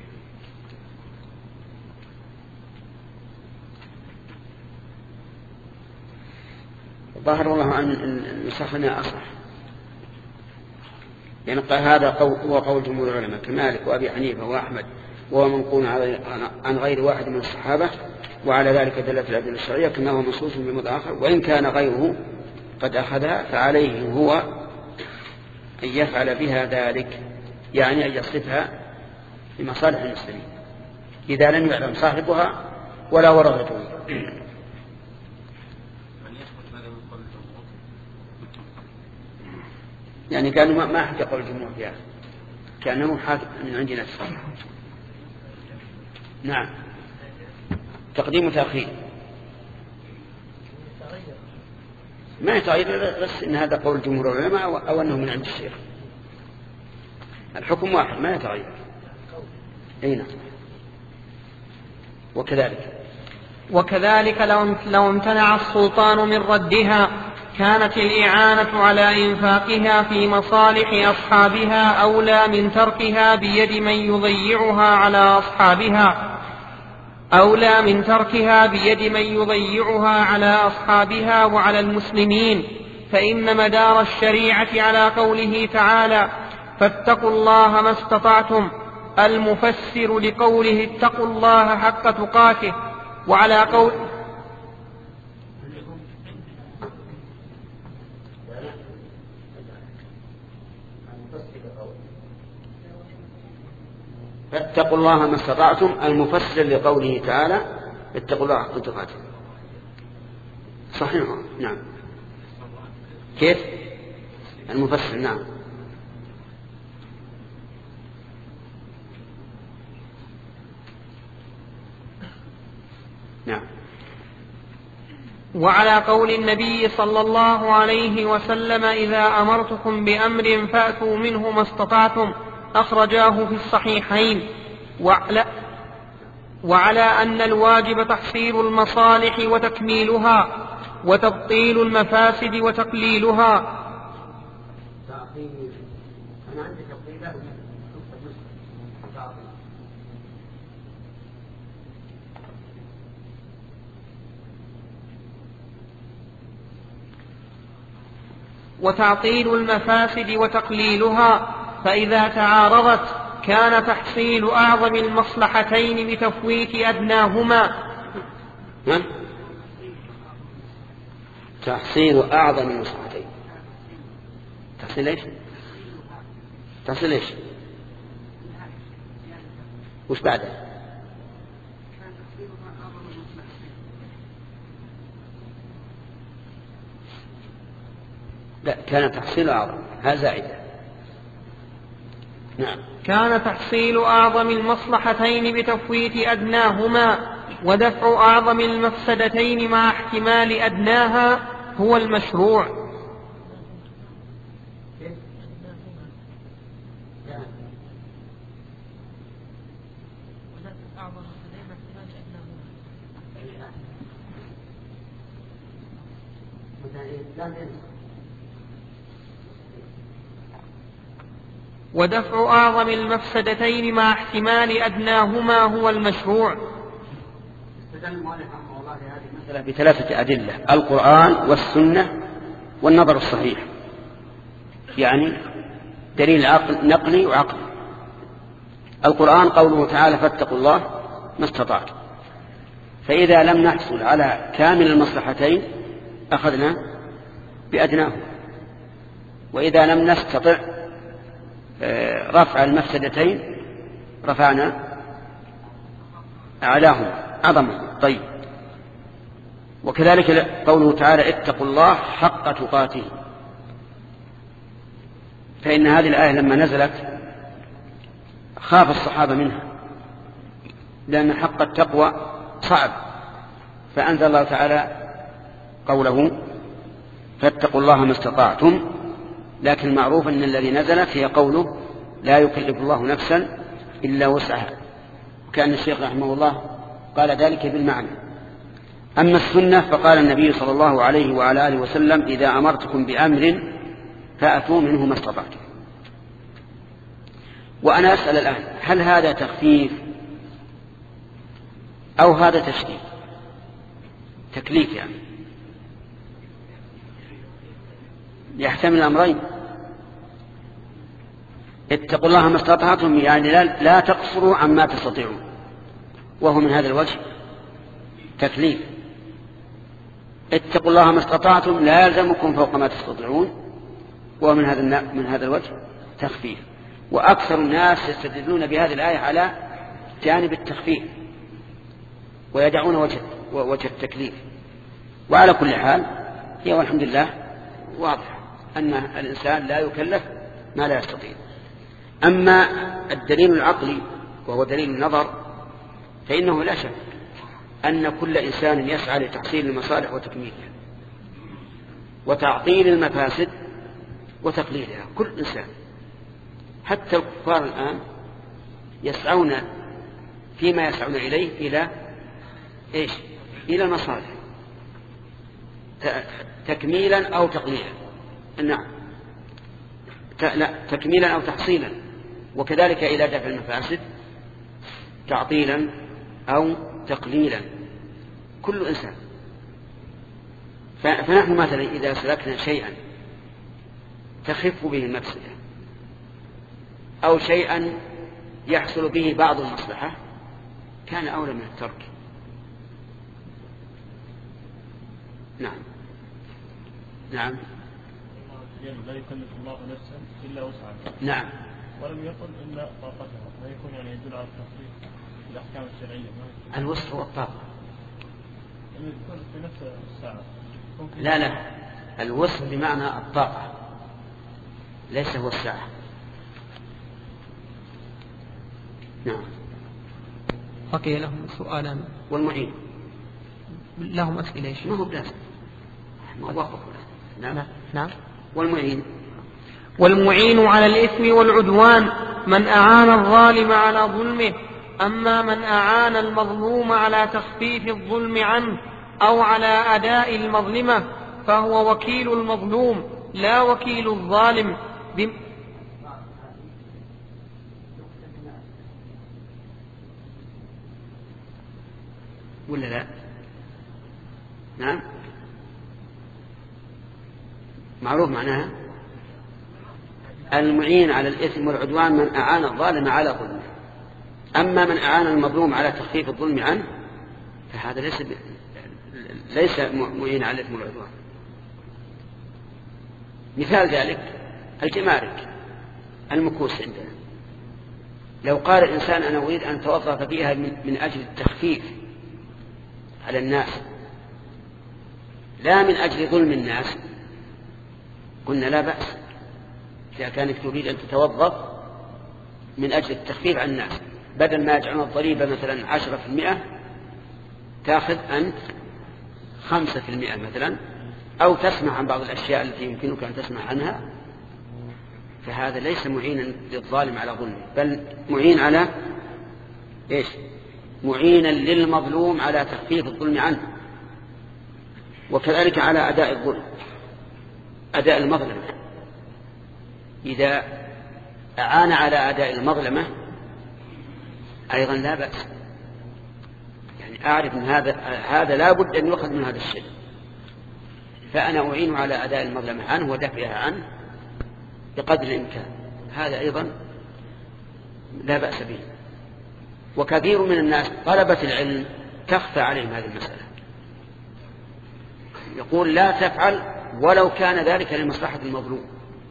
Speaker 1: ظاهر والله عن النسخنا أصح، يعني قال هذا هو قول جمهور العلماء كمالك وأبي حنيفة وأحمد، وهو منقول عن غير واحد من الصحابة، وعلى ذلك دلت الأدلة الشرعية كما هو منصوص في موضع آخر. وإن كان غيره قد أخذها فعليه هو أن يفعل بها ذلك، يعني أن يصرفها لمصالح المسلمين إذا لم يعلم صاحبها ولا ورثته. يعني قالوا ما أحد يقول الجمهور فيها، كأنه حاكم من عند نفسه. نعم. تقديم وتأخير ما يتغير، بس إن هذا قول جمهور العلماء أو أنه من عند الشيخ. الحكم واحد ما يتغير. أين وكذلك
Speaker 3: وكذلك لو امتنع السلطان من ردها كانت الإعانة على إنفاقها في مصالح أصحابها أولى من تركها بيد من يضيعها على أصحابها أولى من تركها بيد من يضيعها على أصحابها وعلى المسلمين. فإن مدار الشريعة على قوله تعالى فاتقوا الله ما استطعتم المفسر لقوله اتقوا الله حق تقاته، وعلى قول
Speaker 1: فاتقوا الله ما استطعتم المفسر لقوله تعالى اتقوا الله حق تقاته. صحيح. نعم. كيف المفسر؟ نعم نعم.
Speaker 3: وعلى قول النبي صلى الله عليه وسلم إذا أمرتكم بأمر فأتوا منه ما استطعتم، أخرجاه في الصحيحين. وعلى, وعلى أن الواجب تحصيل المصالح وتكميلها، وتبطيل المفاسد وتقليلها.
Speaker 1: أنا عندي تقليلات
Speaker 3: وتعطيل المفاسد وتقليلها، فإذا تعارضت كان تحصيل أعظم المصلحتين بتفويت أدناهما.
Speaker 1: نعم. تحصيل أعظم المصلحتين. تحصيل إيش؟ تحصيل إيش؟ وش بعده؟ لا، كان تحصيل أعظم، هذا زائدة. نعم.
Speaker 3: كان تحصيل أعظم المصلحتين بتفويت أدناهما، ودفع أعظم المفسدتين مع احتمال أدناها هو المشروع. ودفع أعظم المفسدتين مع احتمال أدناهما هو المشروع.
Speaker 1: استدل المؤلف رحمه الله هذه المسألة بثلاثة أدلة: القرآن والسنة والنظر الصحيح، يعني دليل عقل نقلي وعقلي. القرآن قوله تعالى فاتقوا الله ما استطعتم، فإذا لم نحصل على كامل المصلحتين أخذنا بأدناه، وإذا لم نستطع رفع المفسدتين رفعنا أعلاهم عظمهم. طيب، وكذلك قوله تعالى اتقوا الله حق تقاته، فإن هذه الآية لما نزلت خاف الصحابة منها، لأن حق التقوى صعب، فأنزل الله تعالى قوله فاتقوا الله ما استطعتم. لكن المعروف أن الذي نزل فيه قوله لا يكلف الله نفسا إلا وسعها، وكأن الشيخ رحمه الله قال ذلك بالمعنى. أما السنة فقال النبي صلى الله عليه وعلى آله وسلم إذا أمرتكم بأمر فأتوا منه ما استطعتم. وأنا أسأل الآن، هل هذا تخفيف أو هذا تشريف؟ تكليف يعني يحتمل الأمرين. اتقوا الله ما استطعتم يعني لا, لا تقصروا عما تستطيعون، وهو من هذا الوجه تكليف. اتقوا الله ما استطعتم لا يلزمكم فوق ما تستطيعون، وهو من هذا من هذا الوجه تخفيف. وأكثر الناس يستدلون بهذه الآية على جانب التخفيف ويدعون وجه وجه التكليف. وعلى كل حال هي والحمد لله واضح أن الإنسان لا يكلف ما لا يستطيع. أما الدليل العقلي وهو دليل النظر فإنه لا شك أن كل إنسان يسعى لتحصيل المصالح وتكميلها وتعطيل المفاسد وتقليلها. كل إنسان حتى الكفار الآن يسعون فيما يسعون إليه إلى إيش؟ إلى المصالح تكميلا أو تقليلا. نعم، لا تكميلا أو تحصيلا، وكذلك إلى دفع المفاسد تعطيلا أو تقليلا كل إنسان. فنحن مثلا إذا سلكنا شيئا تخف به المفسدة أو شيئا يحصل به بعض المصلحة كان أولى من الترك. نعم نعم
Speaker 5: لا يكلف الله نفسا إلا وسعها.
Speaker 1: نعم.
Speaker 5: ولم يقل إلا طاقتها، لا يكون يعني يدل على التخفيف في الأحكام الشرعية.
Speaker 1: الوسع هو الطاقة.
Speaker 5: يعني يكون في نفس الساعة.
Speaker 1: لا لا، الوسع بمعنى الطاقة ليس هو الساعة. نعم.
Speaker 3: بقي لهم سؤالان.
Speaker 1: والمعين
Speaker 3: لهم أسئلة يا شيخ.
Speaker 1: ما هو بلازم ما هو واقف. نعم
Speaker 3: نعم.
Speaker 1: والمعين
Speaker 3: والمعين على الإثم والعدوان من أعان الظالم على ظلمه. أما من أعان المظلوم على تخفيف الظلم عنه أو على أداء المظلمة فهو وكيل المظلوم لا وكيل الظالم. بم...
Speaker 1: ولا لا؟ نعم معروف معناها المعين على الإثم والعدوان من أعان الظالم على ظلمه. أما من أعان المظلوم على تخفيف الظلم عنه فهذا ليس ب... ليس معين على الإثم والعدوان. مثال ذلك الجمارك المكوس عندنا، لو قال الإنسان أنا أريد أن أتوظف فيها من أجل التخفيف على الناس لا من أجل ظلم الناس قلنا لا بأس، إذا كانت تريد أن تتوظف من أجل التخفيف عن الناس بدل ما يجعلون الضريبة مثلا عشرة في المئة تأخذ أنت خمسة في المئة مثلا، أو تسمع عن بعض الأشياء التي يمكنك أن تسمع عنها، فهذا ليس معينا للظالم على ظلمه بل معين على إيش؟ معينا للمظلوم على تخفيف الظلم عنه. وكذلك على أداء الظلم أداء المظلمة، إذا أعان على أداء المظلمة أيضا لا بأس، يعني أعرف أن هذا هذا لا بد أن يؤخذ من هذا الشيء فأنا أعين على أداء المظلمة عنه ودفعها عنه بقدر الإمكان، هذا أيضا لا بأس به. وكثير من الناس طلبة العلم تخفى عليهم هذه المسألة، يقول لا تفعل ولو كان ذلك لمصلحة المظلوم،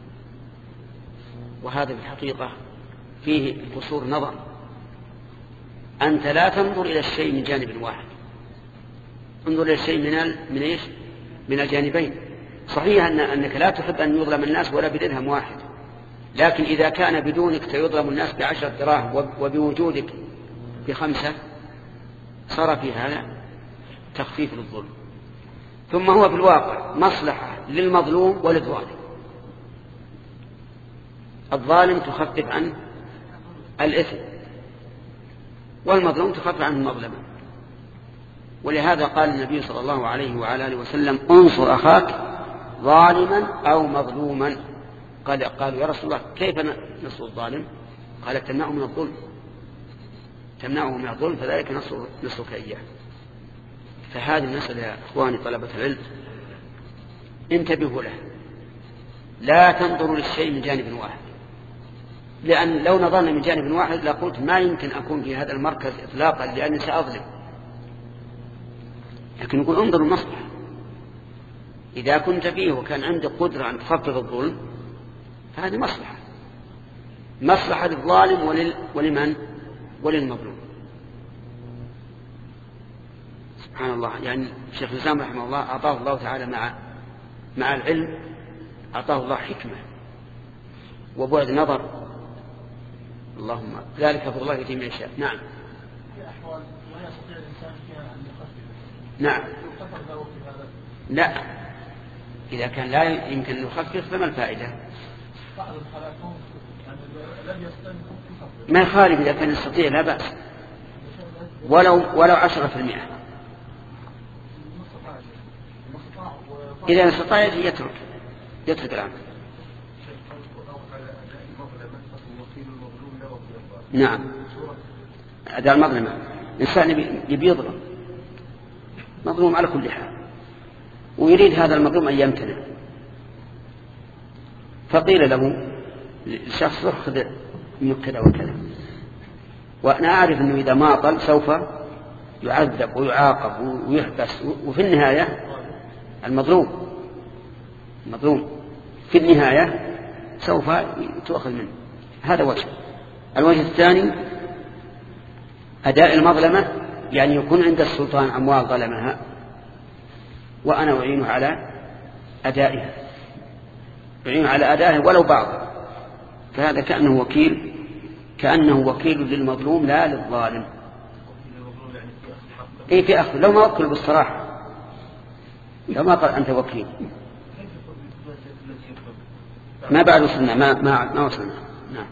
Speaker 1: وهذا بالحقيقة فيه قصور نظر. أنت لا تنظر إلى الشيء من جانب واحد، انظر إلى الشيء من من إيش؟ من الجانبين. صحيح أن أنك لا تحب أن يظلم الناس ولا بدرهم واحد، لكن إذا كان بدونك سيظلم الناس بعشرة دراهم وبوجودك بخمسة صار في هذا تخفيف للظلم. ثم هو في الواقع مصلحة للمظلوم وللظالم. الظالم تخفف عن الإثم والمظلوم تخفف عن المظلمة. ولهذا قال النبي صلى الله عليه وعلى آله وسلم انصر أخاك ظالما أو مظلوما. قال قالوا يا رسول الله كيف نصر الظالم؟ قال تمنعه من الظلم، تمنعه من الظلم فذلك نصرك إياه. فهذه المسألة يا إخواني طلبة العلم انتبهوا له، لا تنظروا للشيء من جانب واحد، لأن لو نظرنا من جانب واحد لقلت ما يمكن أكون في هذا المركز إطلاقا لأني سأظلم. لكن نقول انظروا المصلحة، إذا كنت فيه وكان عندك قدرة أن تخفض الظلم فهذه مصلحة، مصلحة للظالم ولل... ولمن؟ وللمظلوم. سبحان الله، يعني الشيخ الإسلام رحمه الله أعطاه الله تعالى مع مع العلم أعطاه الله حكمة وبعد نظر، اللهم ذلك فضل الله يتم من يشاء. نعم.
Speaker 2: في أحوال لا يستطيع الإنسان فيها أن يخفف.
Speaker 1: نعم. لا، إذا كان لا يمكن أن يخفف فما الفائدة؟
Speaker 2: بعض الحالات يعني لم يستطيع
Speaker 1: ما يخالف إذا كان يستطيع لا بأس، ولو ولو عشرة في المئة. إذا استطاع يترك يترك العمل. نعم، أداء المظلمة. الإنسان يبي يظلم مظلوم على كل حال ويريد هذا المظلوم أن يمتنع، فقيل له الشخص أخذ من كذا وكذا، وأنا أعرف أنه إذا ما أطل سوف يعذب ويعاقب ويحبس، وفي النهاية المظلوم المظلوم في النهاية سوف تؤخذ منه. هذا وجه. الوجه الثاني أداء المظلمة، يعني يكون عند السلطان أموال ظلمها وأنا أعينه على أدائها، أعينه على أدائها ولو بعض، فهذا كأنه وكيل كأنه وكيل للمظلوم لا للظالم. إيه في أخذ، لو ما أكل بالصراحة لو ما قال أنت وكيل ما بعد وصلنا ما ما ما وصلنا. نعم.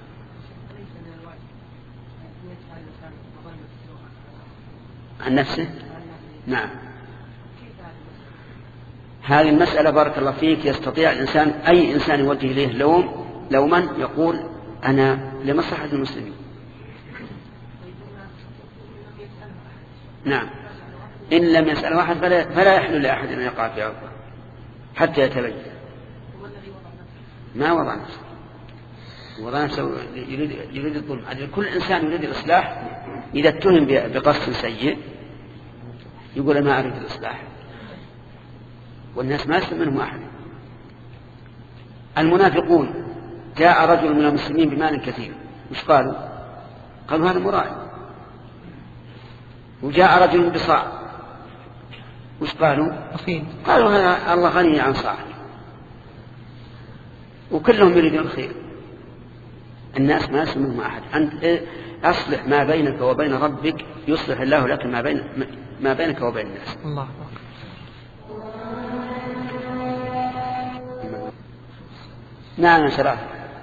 Speaker 1: عن نفسه. نعم. هذه المسألة بارك الله فيك يستطيع الإنسان أي إنسان يوجه إليه لوم لوما يقول أنا لمصلحة المسلمين. نعم. إن لم يسأل واحد فلا, فلا يحل لأحد أن يقع في عرضه حتى يتبين. ما وضع نفسه وضع نفسه يريد, يريد الظلم. كل إنسان يريد الإصلاح إذا اتهم بقصد سيء يقول ما أريد الإصلاح، والناس ما يسلم منهم أحد. المنافقون جاء رجل من المسلمين بمال كثير، مش قالوا؟ قالوا هذا مرائي. وجاء رجل بصاع، مش قالوا؟ قالوا هذا الله غني عن صاع. وكلهم يريدون الخير. الناس ما يسلم منهم أحد. أنت أصلح ما بينك وبين ربك يصلح الله لك ما بين ما بينك وبين الناس.
Speaker 3: الله.
Speaker 1: نعم شرعت.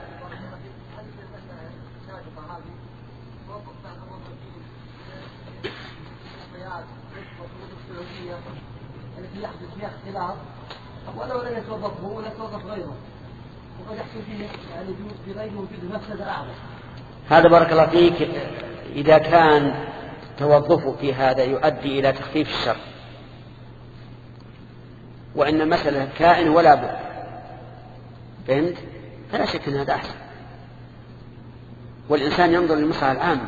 Speaker 6: التي يحدث فيها اختلاف ولو لم يتوظف هو ولا يتوظف غيره وقد يحصل فيه يعني في غيره وجود مفسدة أعظم.
Speaker 1: هذا بارك الله فيك إذا كان توظفه في هذا يؤدي إلى تخفيف الشر، وإن مسألة كائن ولا بد، فهمت؟ فلا شك أن هذا أحسن. والإنسان ينظر للمصلحة العامة،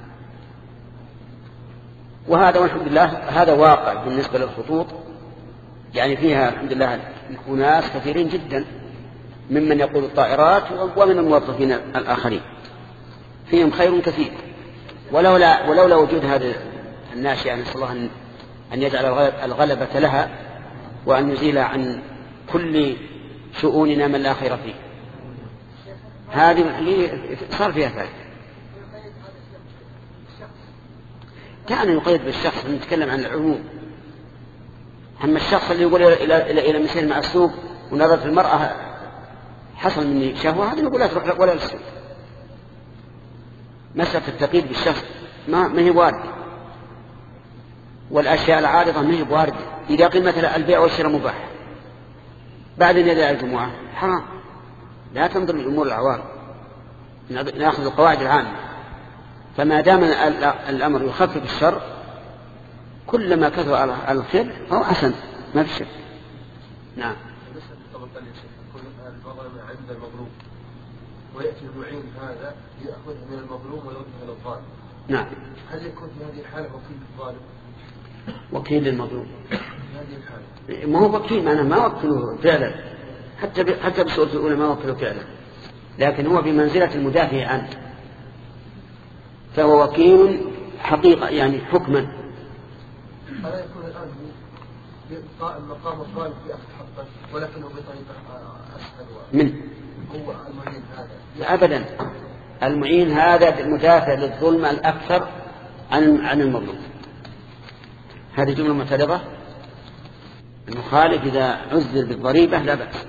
Speaker 1: وهذا والحمد لله هذا واقع بالنسبة للخطوط، يعني فيها الحمد لله أناس كثيرين جدا ممن يقود الطائرات ومن الموظفين الآخرين فيهم خير كثير. ولولا ولولا وجود هذه الناشئة نسأل الله أن يجعل الغلبة لها وأن يزيل عن كل شؤوننا من لا خير فيه. هذه صار فيها فائدة. كان يقيد بالشخص، نتكلم عن العموم. أما الشخص اللي يقول إلى إلى إلى مثل مع السوق ونظرت المرأة حصل مني شهوة، هذا يقول لا تروح ولا للسوق. مسألة التقييد بالشخص ما ما هي واردة، والأشياء العارضة ما هي واردة. إذا قيل مثلا البيع والشراء مباح بعد نداء الجمعة حرام، لا تنظر للأمور العوارض، نأخذ القواعد العامة. فما دام الأمر يخفف الشر كلما كثر على الخير فهو حسن، ما في شك. نعم.
Speaker 7: عند المظلوم ويأتي المعين هذا يأخذ من المظلوم ويردها للظالم.
Speaker 1: نعم.
Speaker 7: هل يكون في هذه الحالة وكيل للظالم؟
Speaker 1: وكيل للمظلوم.
Speaker 7: في هذه الحالة.
Speaker 1: ما هو وكيل، أنا ما وكله فعلا، حتى ب... حتى بسورة الأولى ما وكله فعلا، لكن هو بمنزلة المدافع عنه، فهو وكيل حقيقة يعني حكما.
Speaker 7: ألا يكون الآن قائم مقام الظالم في أخذ حقه ولكنه بطريقة أسهل
Speaker 1: من
Speaker 7: هو المعين هذا؟
Speaker 1: أبدا، المعين هذا مدافع للظلم الأكثر عن عن المظلوم. هذه جملة معترضة. المخالف إذا عزل بالضريبة لا بأس.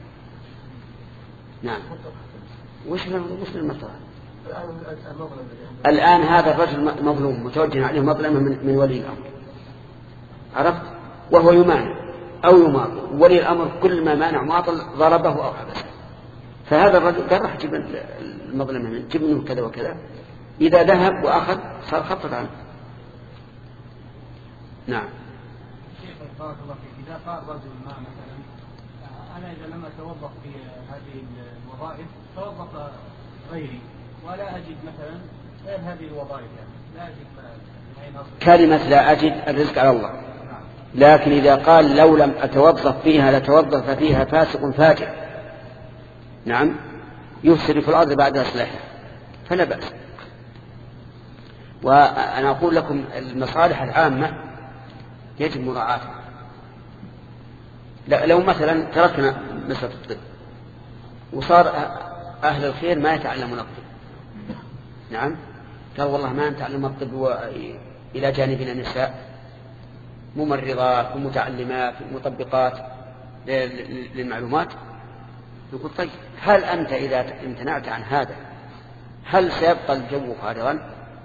Speaker 1: نعم. وش وش المطلع؟ الآن هذا الرجل مظلوم متوجه عليه مظلمة من, من ولي الأمر، عرفت؟ وهو يمانع أو يماطل، ولي الأمر كل ما مانع ماطل ضربه أو حبسه. فهذا الرجل قال راح جيب المظلمة من جيب منه كذا وكذا، إذا ذهب وأخذ صار خطر عنه. نعم.
Speaker 2: بارك الله فيك. إذا قال رجل ما مثلا أنا إذا لم أتوظف في هذه الوظائف توظف غيري ولا أجد مثلا غير هذه الوظائف، يعني لا أجد
Speaker 1: كلمة لا أجد الرزق على الله. لكن إذا قال لو لم أتوظف فيها لتوظف فيها فاسق فاجر، نعم، يفسد في الأرض بعد إصلاحها، فلا بأس. وأنا أقول لكم المصالح العامة يجب مراعاتها. لو مثلا تركنا مسألة الطب وصار أهل الخير ما يتعلمون الطب، نعم، قال والله ما نتعلم الطب إلى جانبنا نساء، ممرضات ومتعلمات ومطبقات للمعلومات. يقول طيب هل أنت إذا امتنعت عن هذا هل سيبقى الجو فارغا؟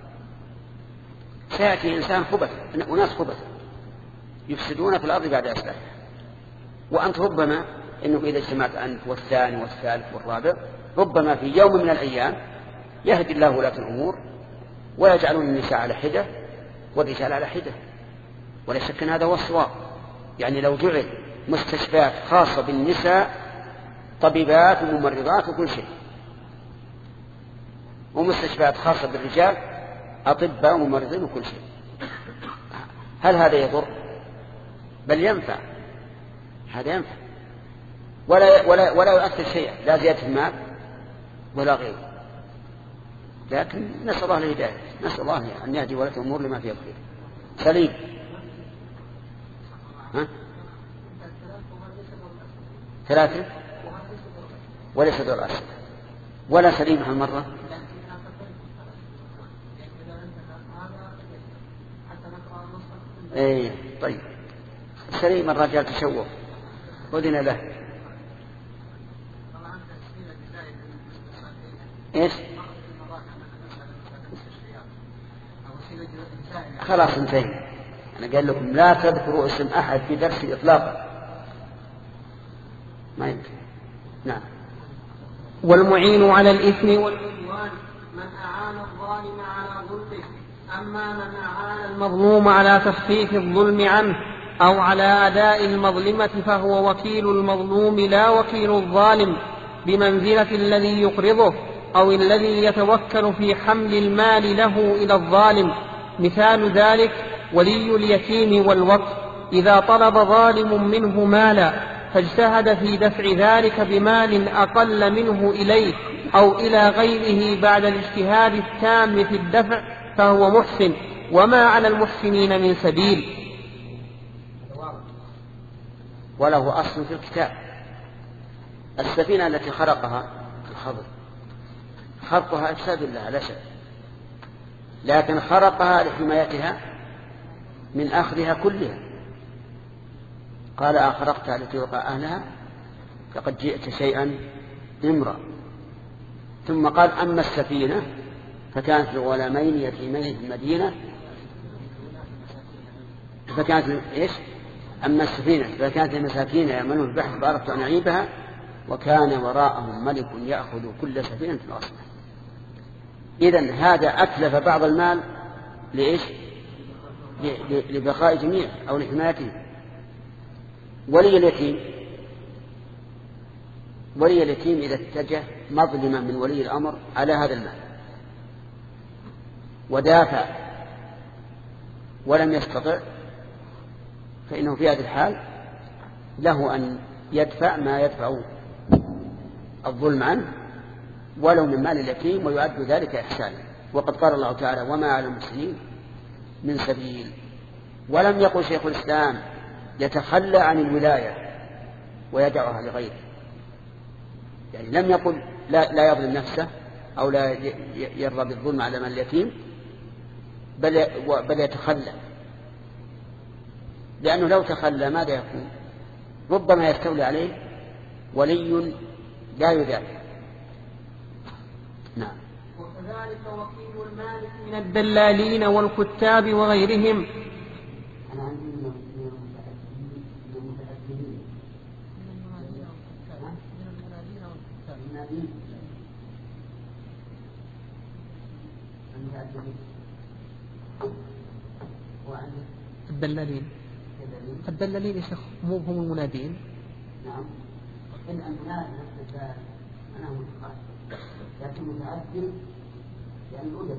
Speaker 1: سيأتي إنسان خبث وناس خبث يفسدون في الأرض بعد إصلاحها، وأنت ربما إنه إذا اجتمعت أنت والثاني والثالث والرابع ربما في يوم من الأيام يهدي الله ولاة الأمور ويجعلون النساء على حدة والرجال على حدة، ولا شك أن هذا هو الصواب. يعني لو جعل مستشفيات خاصة بالنساء طبيبات وممرضات وكل شيء، ومستشفيات خاصة بالرجال أطباء وممرضين وكل شيء، هل هذا يضر؟ بل ينفع، هذا ينفع ولا, ولا, ولا يؤثر شيئا، لا زيادة المال ولا غيره. لكن نسأل الله الهداية، نسأل الله أن يهدي ولاة الأمور لما فيه الخير. سليم. ها؟ ثلاثة وليس دور الأسد ولا سليم هالمرة. ايه طيب سليم الرجال تشوف أذن له. ايش؟ خلاص انتهينا. أنا قال لكم لا تذكروا اسم أحد في درس إطلاقا، ما يمكن. نعم.
Speaker 3: والمعين على الإثم والعدوان من أعان الظالم على ظلمه، أما من أعان المظلوم على تخفيف الظلم عنه أو على أداء المظلمة فهو وكيل المظلوم لا وكيل الظالم، بمنزلة الذي يقرضه أو الذي يتوكل في حمل المال له إلى الظالم. مثال ذلك ولي اليتيم والوقف، إذا طلب ظالم منه مالا فاجتهد في دفع ذلك بمال أقل منه إليه أو إلى غيره بعد الاجتهاد التام في الدفع فهو محسن، وما على المحسنين من سبيل.
Speaker 1: وله أصل في الكتاب. السفينة التي خرقها الخضر خرقها إفساد لها لا شك، لكن خرقها لحمايتها من أخذها كلها. قال أخرقتها لتوقع أهلها لقد جئت شيئا امرا. ثم قال أما السفينة فكانت لغلامين يتيمين في المدينة فكانت إيش؟ أما السفينة فكانت لمساكين يعملون البحر فأردت أن أعيبها وكان وراءهم ملك يأخذ كل سفينة غصبا. إذن هذا أتلف بعض المال لإيش؟ لبقاء جميع أو لحمايته. ولي اليتيم ولي اليتيم إذا اتجه مظلما من ولي الأمر على هذا المال ودافع ولم يستطع فإنه في هذه الحال له أن يدفع ما يدفع الظلم عنه ولو من مال اليتيم ويؤد ذلك إحسانا. وقد قال الله تعالى وما على المحسنين من سبيل. ولم يقل شيخ الإسلام يتخلى عن الولاية ويدعها لغيره، يعني لم يقل لا, لا يظلم نفسه أو لا يرضى بالظلم على مال اليتيم، بل, بل يتخلى، لأنه لو تخلى ماذا يكون؟ ربما يستولي عليه ولي لا يدافع. نعم.
Speaker 3: وكذلك وكيل المالك من الدلالين والكتاب وغيرهم.
Speaker 1: أنا عندي من
Speaker 3: الدلالين الدلالين يا شيخ مو هم المنادين.
Speaker 1: نعم. إن المنادي نفس الدال أنا متقاعد لكن متعدل لأن الأدب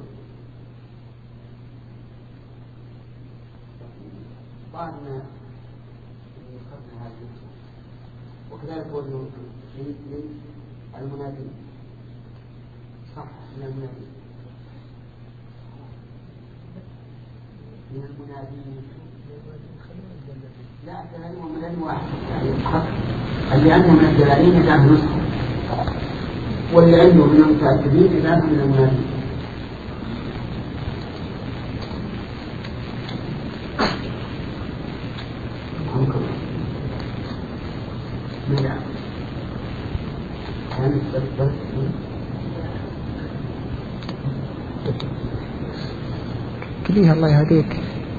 Speaker 1: طالنا من خطنا هذه. وكذلك هو من المنادين صح من المنادين من المنادين لا الدلالين ومنادين واحد يعني حق اللي عنده من الدلالين يجعله نسخة واللي عنده من المتعددين يجعله من المنادين.
Speaker 3: قليها الله يهديك.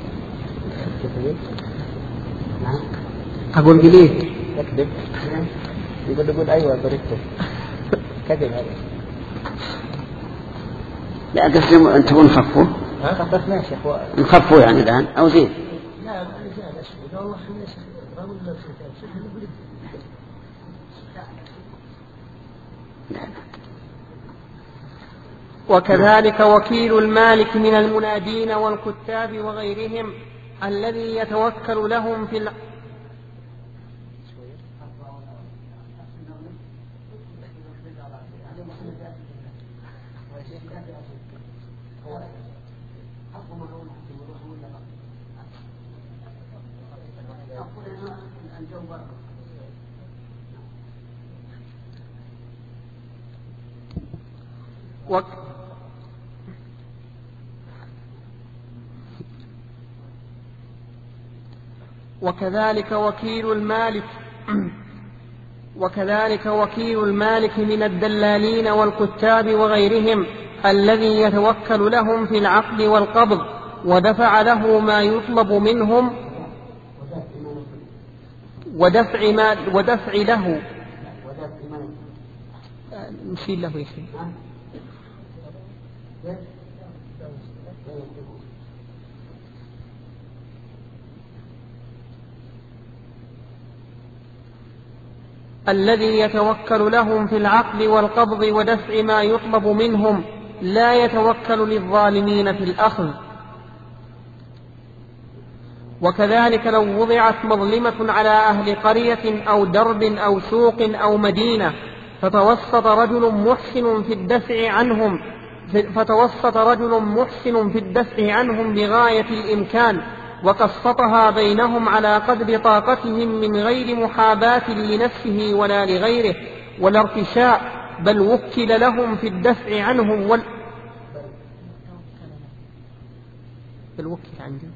Speaker 3: أقول قليه
Speaker 1: اكذب. يقول يقول أيوة بريته كذب هذا. لا قسم أن تكون خفوه.
Speaker 7: بس ماشي يا أخوان.
Speaker 1: نخفوه يعني الآن أو زين.
Speaker 7: لا لا لا والله خلينا نقول له
Speaker 3: وكذلك وكيل المالك من المنادين والكتاب وغيرهم الذي يتوكل لهم في ال... وك... وكذلك وكيل المالك وكذلك وكيل المالك من الدلالين والكتاب وغيرهم الذي يتوكل لهم في العقد والقبض ودفع له ما يطلب منهم ودفع ما ودفع له نشيل له شيء الذي يتوكل لهم في العقد والقبض ودفع ما يطلب منهم لا يتوكل للظالمين في الأخذ. وكذلك لو وضعت مظلمة على أهل قرية أو درب أو سوق أو مدينة فتوسط رجل محسن في الدفع عنهم فتوسط رجل محسن في الدفع عنهم بغاية الإمكان وقسطها بينهم على قدر طاقتهم من غير محاباة لنفسه ولا لغيره ولا ارتشاء بل وكل لهم في الدفع عنهم وال... بل وكل عندي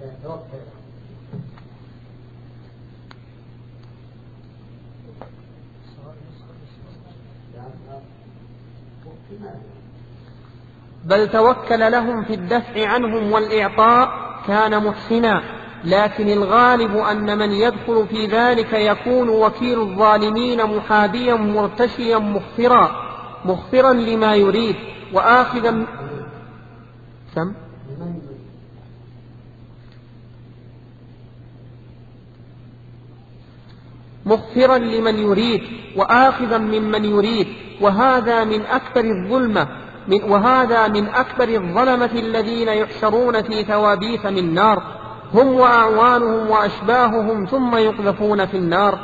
Speaker 3: بل توكل لهم في الدفع عنهم والإعطاء كان محسنا. لكن الغالب أن من يدخل في ذلك يكون وكيل الظالمين محابيا مرتشيا مخفرا مخفرا لما يريد وآخذا سم مغفرا لمن يريد وآخذا ممن يريد وهذا من أكبر الظلمة من وهذا من أكبر الظلمة الذين يحشرون في توابيث من نار هم وأعوانهم وأشباههم ثم يقذفون في النار.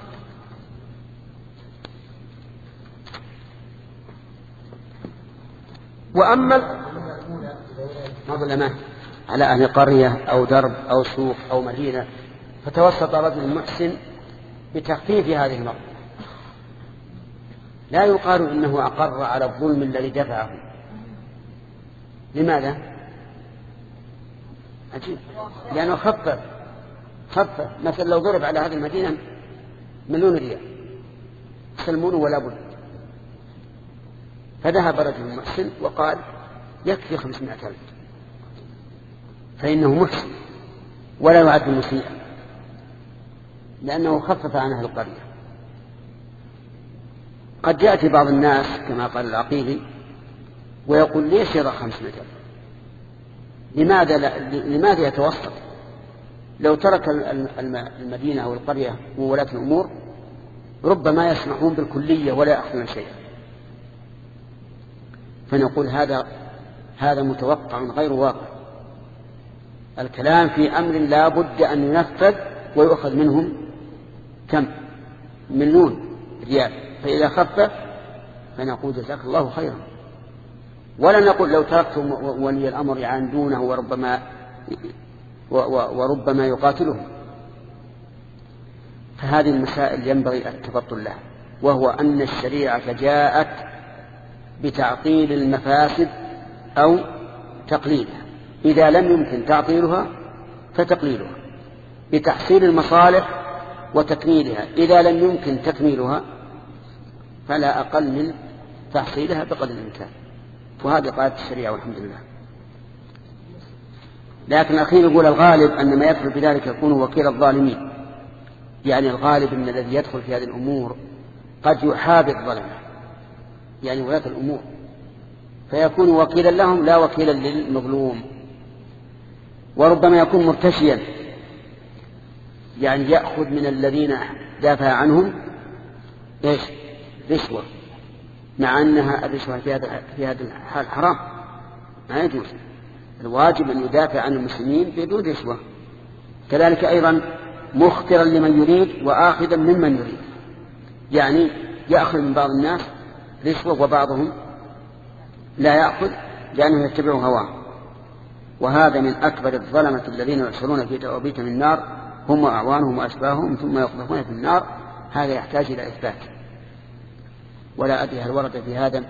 Speaker 3: وأما
Speaker 1: مظلمة على أهل قرية أو درب أو سوق أو مدينة فتوسط رجل محسن بتخفيف هذه المظلمة لا يقال إنه أقر على الظلم الذي دفعه. لماذا؟ عجيب. لأنه خفف خفف مثلا لو ضرب على هذه المدينة مليون ريال سلمون ولا بد فذهب رجل محسن وقال يكفي خمسمائة ألف فإنه محسن ولا يعد مسيئا لأنه خفف عن أهل القرية. قد يأتي بعض الناس كما قال العقيلي ويقول ليش يضع خمسمائة ألف لماذا, لماذا يتوسط؟ لو ترك المدينة أو القرية وولاة الأمور ربما يسمحون بالكلية ولا يأخذون شيئا. فنقول هذا هذا متوقع غير واقع. الكلام في أمر لا بد أن ينفذ ويؤخذ منهم كم مليون ريال فإذا خفف فنقول جزاك الله خيرا ولا نقول لو تركتم ولي الأمر يعاندونه وربما وربما يقاتلهم. فهذه المسائل ينبغي التفطن لها وهو أن الشريعة جاءت بتعطيل المفاسد أو تقليلها إذا لم يمكن تعطيلها فتقليلها بتحصيل المصالح وتكميلها إذا لم يمكن تكميلها فلا أقل من تحصيلها بقدر الإمكان. وهذه قاعدة الشريعة والحمد لله. لكن الأخير يقول الغالب أن ما يدخل في ذلك يكون وكيل الظالمين، يعني الغالب أن الذي يدخل في هذه الأمور قد يحابي الظلمة، يعني ولاة الأمور، فيكون وكيلا لهم لا وكيلا للمظلوم. وربما يكون مرتشيا، يعني يأخذ من الذين دافع عنهم إيش؟ رشوة، مع أنها الرشوة في هذا في هذا الحال حرام، ما يجوز. الواجب أن يدافع عن المسلمين بدون رشوة. كذلك أيضا مخترا لمن يريد وآخذا ممن يريد، يعني يأخذ من بعض الناس رشوة وبعضهم لا يأخذ لأنه يتبع هواه. وهذا من أكبر الظلمة الذين يحشرون في توابيت من النار، هم وأعوانهم وأشباههم ثم يقذفون في النار. هذا يحتاج إلى إثبات، ولا أدري هل ورد في هذا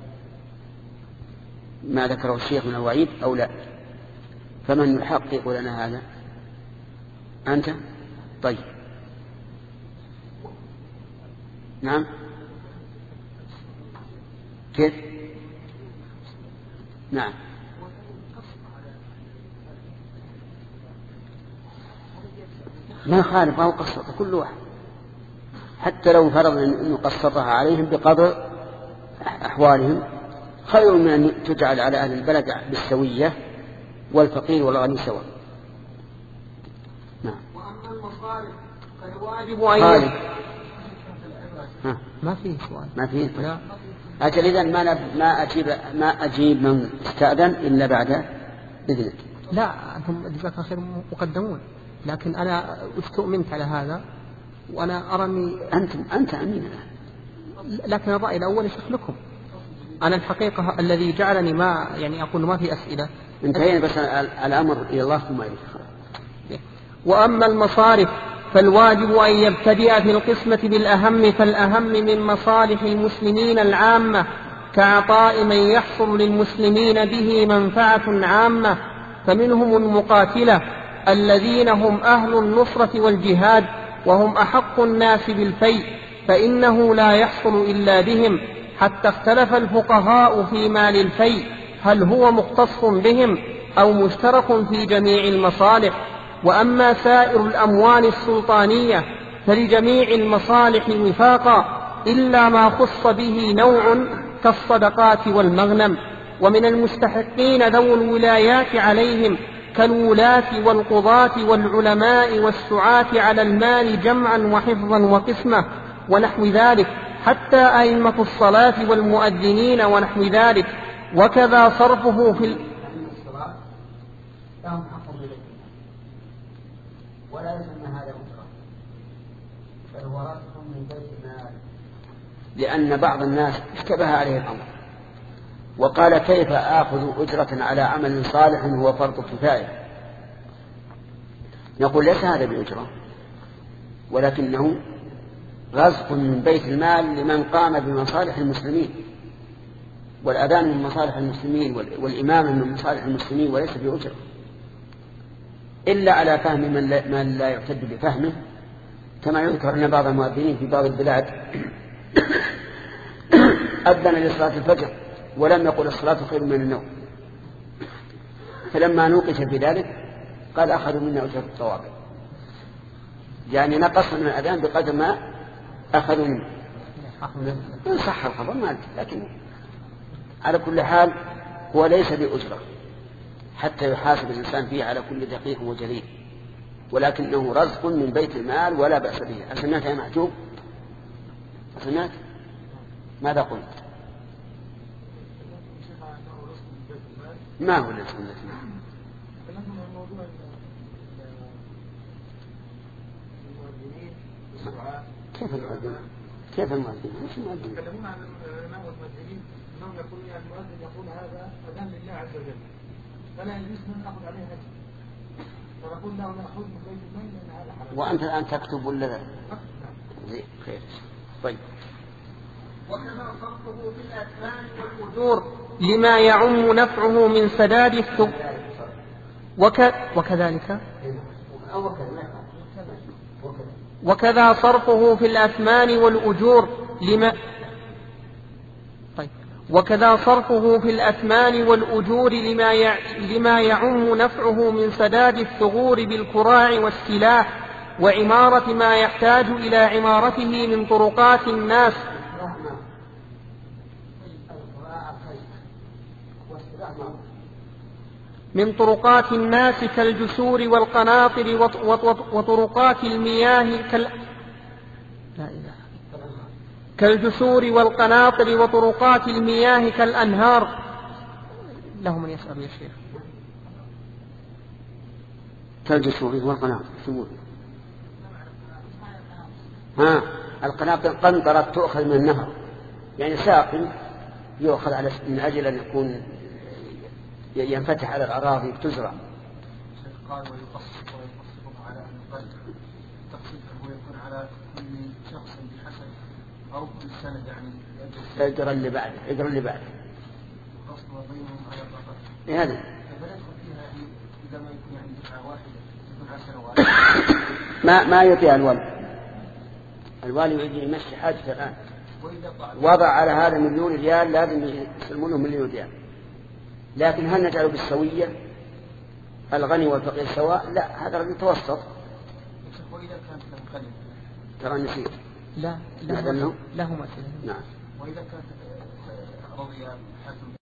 Speaker 1: ما ذكره الشيخ من الوعيد أو لا. فمن يحقق لنا هذا؟ أنت؟ طيب نعم. كيف؟ نعم. ما يخالف، أو قسط كل واحد، حتى لو فرضنا أنه قسطها عليهم بقدر أحوالهم، خير من أن تجعل على أهل البلد بالسوية والفقير والغني سواء. نعم.
Speaker 3: وأما المصارف فالواجب أن ما فيه سؤال.
Speaker 1: ما فيه. أجل إذن ما ما أجيب ما أجيب من استأذن إلا بعد إذنك.
Speaker 3: لا، أنتم جزاك خير مقدمون، لكن أنا استؤمنت على هذا وأنا أرني
Speaker 1: أنت أنت أمين.
Speaker 3: لكن الرأي الأول يشيخ لكم. أنا الحقيقة الذي جعلني ما يعني أقول ما في أسئلة
Speaker 1: انتهينا، بس الأمر إلى الله ثم إليك.
Speaker 3: وأما المصارف فالواجب أن يبتدئ في القسمة بالأهم، فالأهم من مصالح المسلمين العامة كعطاء من يحصل للمسلمين به منفعة عامة، فمنهم المقاتلة الذين هم أهل النصرة والجهاد وهم أحق الناس بالفيء، فإنه لا يحصل إلا بهم، حتى اختلف الفقهاء في مال الفيء هل هو مختص بهم أو مشترك في جميع المصالح. وأما سائر الأموال السلطانية فلجميع المصالح وفاقا إلا ما خص به نوع كالصدقات والمغنم. ومن المستحقين ذو الولايات عليهم كالولاة والقضاة والعلماء والسعاة على المال جمعا وحفظا وقسمة ونحو ذلك، حتى أئمة الصلاة والمؤذنين ونحو ذلك. وكذا صرفه في ال...
Speaker 1: ولا يسمى هذا أجرة، بل هو رزق من بيت المال، لأن بعض الناس اشتبه عليه الأمر وقال كيف آخذ أجرة على عمل صالح هو فرض كفاية؟ نقول ليس هذا بأجرة، ولكنه رزق من بيت المال لمن قام بمصالح المسلمين، والأذان من مصالح المسلمين والإمامة من مصالح المسلمين، وليس بأجرة إلا على فهم من لا, من لا يعتد بفهمه، كما يذكر أن بعض المؤذنين في بعض البلاد أذن لصلاة الفجر ولم يقل الصلاة خير من النوم، فلما نوقش في ذلك قال أخذوا منا أجرة الطوابع، يعني نقص من الأذان بقدر ما أخذوا منه. إن صح الخبر ما أدري، لكن على كل حال هو ليس بأجرة حتى يحاسب الإنسان فيه على كل دقيق وجليل، ولكنه رزق من بيت المال ولا بأس به. أسمعت يا محجوب؟ أسمعت؟ ماذا قلت؟ ما هو رزق من بيت المال؟ كيف المؤذن؟ كيف المؤذن؟ مش المؤذن.
Speaker 2: يتكلمون عن العلماء والمؤذنين انهم يقولون يعني المؤذن يقول هذا اذان لله عز وجل، فلا يجوز ان ناخذ عليه اجر، فنقول له ناخذ من بيت المال لان هذا حرام.
Speaker 1: وانت الان تكتب ولا لا؟ زين خير. طيب.
Speaker 3: وكما صرفه في الأثمان والأجور لما يعم نفعه من سداد الثم وك... وكذلك وكذا صرفه في الأثمان والأجور لما وكذا صرفه في الأثمان والأجور لما لما يعم نفعه من سداد الثغور بالكراع والسلاح وعمارة ما يحتاج إلى عمارته من طرقات الناس من طرقات الناس كالجسور والقناطر وطرقات المياه كال... لا إله. كالجسور والقناطر وطرقات المياه كالأنهار. له من يسأل يا شيخ.
Speaker 1: كالجسور والقناطر سموه. ها القناطر قنطرة تؤخذ من النهر، يعني ساق يؤخذ على من أجل أن يكون ينفتح على الأراضي تزرع.
Speaker 7: قال ويقصد ويقصد على أن يقل تقصيد هو يكون على كل شخص بحسب أو كل سنة يعني
Speaker 1: يجرى اللي بعده يجرى اللي بعده
Speaker 7: قصد وبينهم على الرقم.
Speaker 1: إيه هذا؟
Speaker 7: فلا يدخل فيها يعني إذا ما يكون يعني دفعة واحدة تكون على سنوات.
Speaker 1: ما ما يطيع الوالي. الوالي يجي يمشي حاجته الآن. وضع على هذا مليون ريال لازم يسلمون له مليون ريال. لكن هل نجعله بالسوية الغني والفقير سواء؟ لا، هذا رجل يتوسط.
Speaker 7: وإذا كانت الغني
Speaker 1: ترى نسيت.
Speaker 3: لا له له مسألة.
Speaker 1: نعم.
Speaker 7: وإذا كانت رضي حاكم